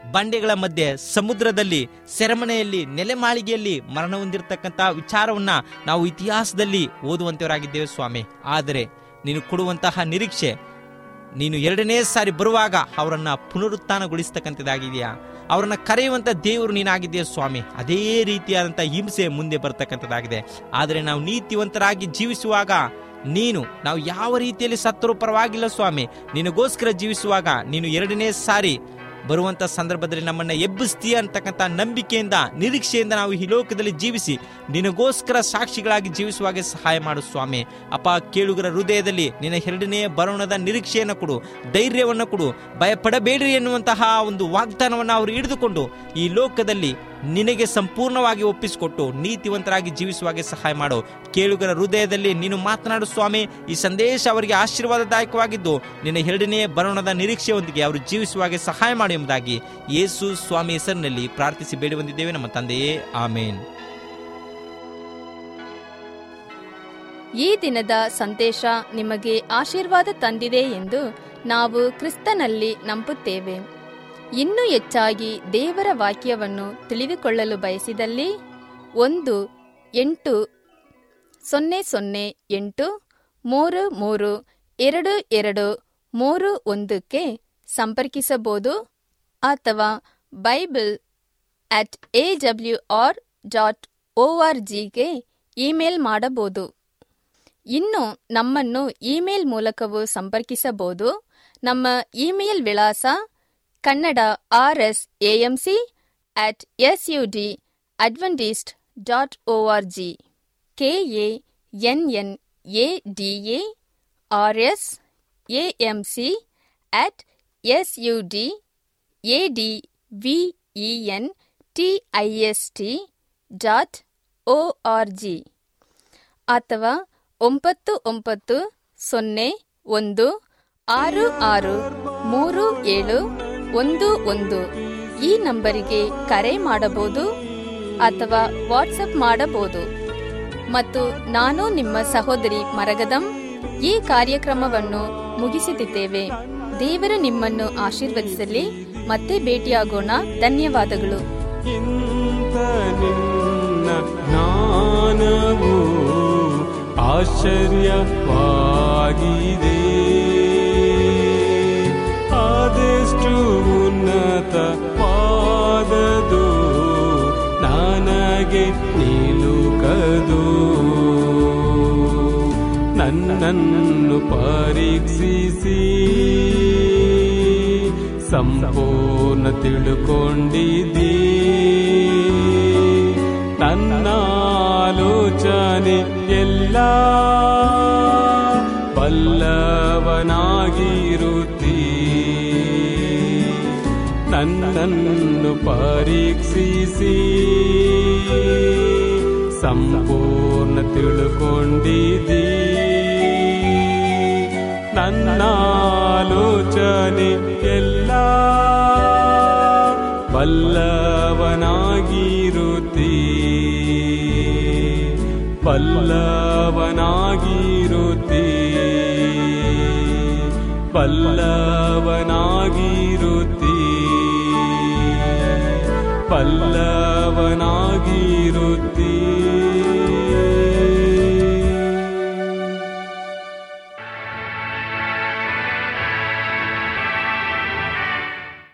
ಬಂಡೆಗಳ ಮಧ್ಯೆ, ಸಮುದ್ರದಲ್ಲಿ, ಸೆರೆಮನೆಯಲ್ಲಿ, ನೆಲೆಮಾಳಿಗೆಯಲ್ಲಿ ಮರಣ ಹೊಂದಿರತಕ್ಕಂಥ ವಿಚಾರವನ್ನ ನಾವು ಇತಿಹಾಸದಲ್ಲಿ ಓದುವಂತವರಾಗಿದ್ದೇವೆ ಸ್ವಾಮಿ. ಆದರೆ ನೀನು ಕೊಡುವಂತಹ ನಿರೀಕ್ಷೆ, ನೀನು ಎರಡನೇ ಸಾರಿ ಬರುವಾಗ ಅವರನ್ನ ಪುನರುತ್ಥಾನಗೊಳಿಸ್ತಕ್ಕಂಥದ್ದಾಗಿದೆಯಾ, ಅವರನ್ನ ಕರೆಯುವಂಥ ದೇವರು ನೀನಾಗಿದೆಯಾ ಸ್ವಾಮಿ. ಅದೇ ರೀತಿಯಾದಂಥ ಹಿಂಸೆ ಮುಂದೆ ಬರ್ತಕ್ಕಂಥದ್ದಾಗಿದೆ. ಆದರೆ ನಾವು ನೀತಿವಂತರಾಗಿ ಜೀವಿಸುವಾಗ ನಾವು ಯಾವ ರೀತಿಯಲ್ಲಿ ಸತ್ತರೂ ಪರವಾಗಿಲ್ಲ ಸ್ವಾಮಿ, ನಿನಗೋಸ್ಕರ ಜೀವಿಸುವಾಗ ನೀನು ಎರಡನೇ ಸಾರಿ ಬರುವಂಥ ಸಂದರ್ಭದಲ್ಲಿ ನಮ್ಮನ್ನು ಎಬ್ಬಿಸ್ತೀಯ ಅಂತಕ್ಕಂಥ ನಂಬಿಕೆಯಿಂದ, ನಿರೀಕ್ಷೆಯಿಂದ ನಾವು ಈ ಲೋಕದಲ್ಲಿ ಜೀವಿಸಿ ನಿನಗೋಸ್ಕರ ಸಾಕ್ಷಿಗಳಾಗಿ ಜೀವಿಸುವಾಗೆ ಸಹಾಯ ಮಾಡು ಸ್ವಾಮಿ. ಅಪ್ಪ, ಕೇಳುಗರ ಹೃದಯದಲ್ಲಿ ನಿನ್ನ ಎರಡನೇ ಬರೋಣದ ನಿರೀಕ್ಷೆಯನ್ನು ಕೊಡು, ಧೈರ್ಯವನ್ನು ಕೊಡು. ಭಯಪಡಬೇಡ್ರಿ ಎನ್ನುವಂತಹ ಒಂದು ವಾಗ್ದಾನವನ್ನು ಅವರು ಹಿಡಿದುಕೊಂಡು ಈ ಲೋಕದಲ್ಲಿ ನಿನಗೆ ಸಂಪೂರ್ಣವಾಗಿ ಒಪ್ಪಿಸಿಕೊಟ್ಟು ನೀತಿವಂತರಾಗಿ ಜೀವಿಸುವಾಗೆ ಸಹಾಯ ಮಾಡು. ಕೇಳುಗರ ಹೃದಯದಲ್ಲಿ ನೀನು ಮಾತನಾಡು ಸ್ವಾಮಿ. ಈ ಸಂದೇಶ ಅವರಿಗೆ ಆಶೀರ್ವಾದದಾಯಕವಾಗಿದ್ದು ನಿನ್ನ ಎರಡನೇ ಬರೋಣದ ನಿರೀಕ್ಷೆಯೊಂದಿಗೆ ಅವರು ಜೀವಿಸುವಾಗೆ ಸಹಾಯ ಮಾಡು ಎಂಬುದಾಗಿ ಯೇಸು ಸ್ವಾಮಿ ಹೆಸರಿನಲ್ಲಿ ಪ್ರಾರ್ಥಿಸಿ ಬೇಡಿ ಬಂದಿದ್ದೇವೆ ನಮ್ಮ ತಂದೆಯೇ, ಆಮೇನ್. ಈ ದಿನದ ಸಂದೇಶ ನಿಮಗೆ ಆಶೀರ್ವಾದ ತಂದಿದೆ ಎಂದು ನಾವು ಕ್ರಿಸ್ತನಲ್ಲಿ ನಂಬುತ್ತೇವೆ. ಇನ್ನೂ ಹೆಚ್ಚಾಗಿ ದೇವರ ವಾಕ್ಯವನ್ನು ತಿಳಿದುಕೊಳ್ಳಲು ಬಯಸಿದಲ್ಲಿ 1-800-833-2231 ಸಂಪರ್ಕಿಸಬಹುದು ಅಥವಾ bible@awr.org ಇಮೇಲ್ ಮಾಡಬಹುದು. ಇನ್ನು ನಮ್ಮನ್ನು ಇಮೇಲ್ ಮೂಲಕವೂ ಸಂಪರ್ಕಿಸಬಹುದು. ನಮ್ಮ ಇಮೇಲ್ ವಿಳಾಸ kannada@sudadventist.org kannadamc@sudadventist.org ಅಥವಾ 9910166371 ಈ ನಂಬರಿಗೆ ಕರೆ ಮಾಡಬಹುದು ಅಥವಾ ವಾಟ್ಸಪ್ ಮಾಡಬಹುದು. ಮತ್ತು ನಾನು ನಿಮ್ಮ ಸಹೋದರಿ ಮರಗದಂ ಈ ಕಾರ್ಯಕ್ರಮವನ್ನು ಮುಗಿಸುತ್ತಿದ್ದೇವೆ. ದೇವರು ನಿಮ್ಮನ್ನು ಆಶೀರ್ವದಿಸಲಿ. ಮತ್ತೆ ಭೇಟಿಯಾಗೋಣ. ಧನ್ಯವಾದಗಳು. ಜ್ಞಾನವು ಆಶ್ಚರ್ಯವಾಗಿದೆ, ಆದಷ್ಟು ಉನ್ನತವಾದದು ನನಗೆ ನಿಲುಕದು. ನನ್ನನ್ನು ಪರೀಕ್ಷಿಸಿ ಸಂಪೂರ್ಣ ತಿಳುಕೊಂಡಿದ್ದೀ, ನನ್ನ ಆಲೋಚನೆ ಎಲ್ಲ ಬಲ್ಲವನಾಗಿರುತ್ತೀ. ನನ್ನನ್ನು ಪರೀಕ್ಷಿಸಿ ಸಂಪೂರ್ಣ ತಿಳುಕೊಂಡಿದ್ದೀ, ನನ್ನ ಆಲೋಚನೆ ಎಲ್ಲ ಬಲ್ಲವನಾಗಿರುತ್ತೀ, ಬಲ್ಲವನಾಗಿರುತ್ತೀ, ಬಲ್ಲವನಾಗಿರುತ್ತೀ, ಬಲ್ಲವನಾಗಿರುತ್ತೀ.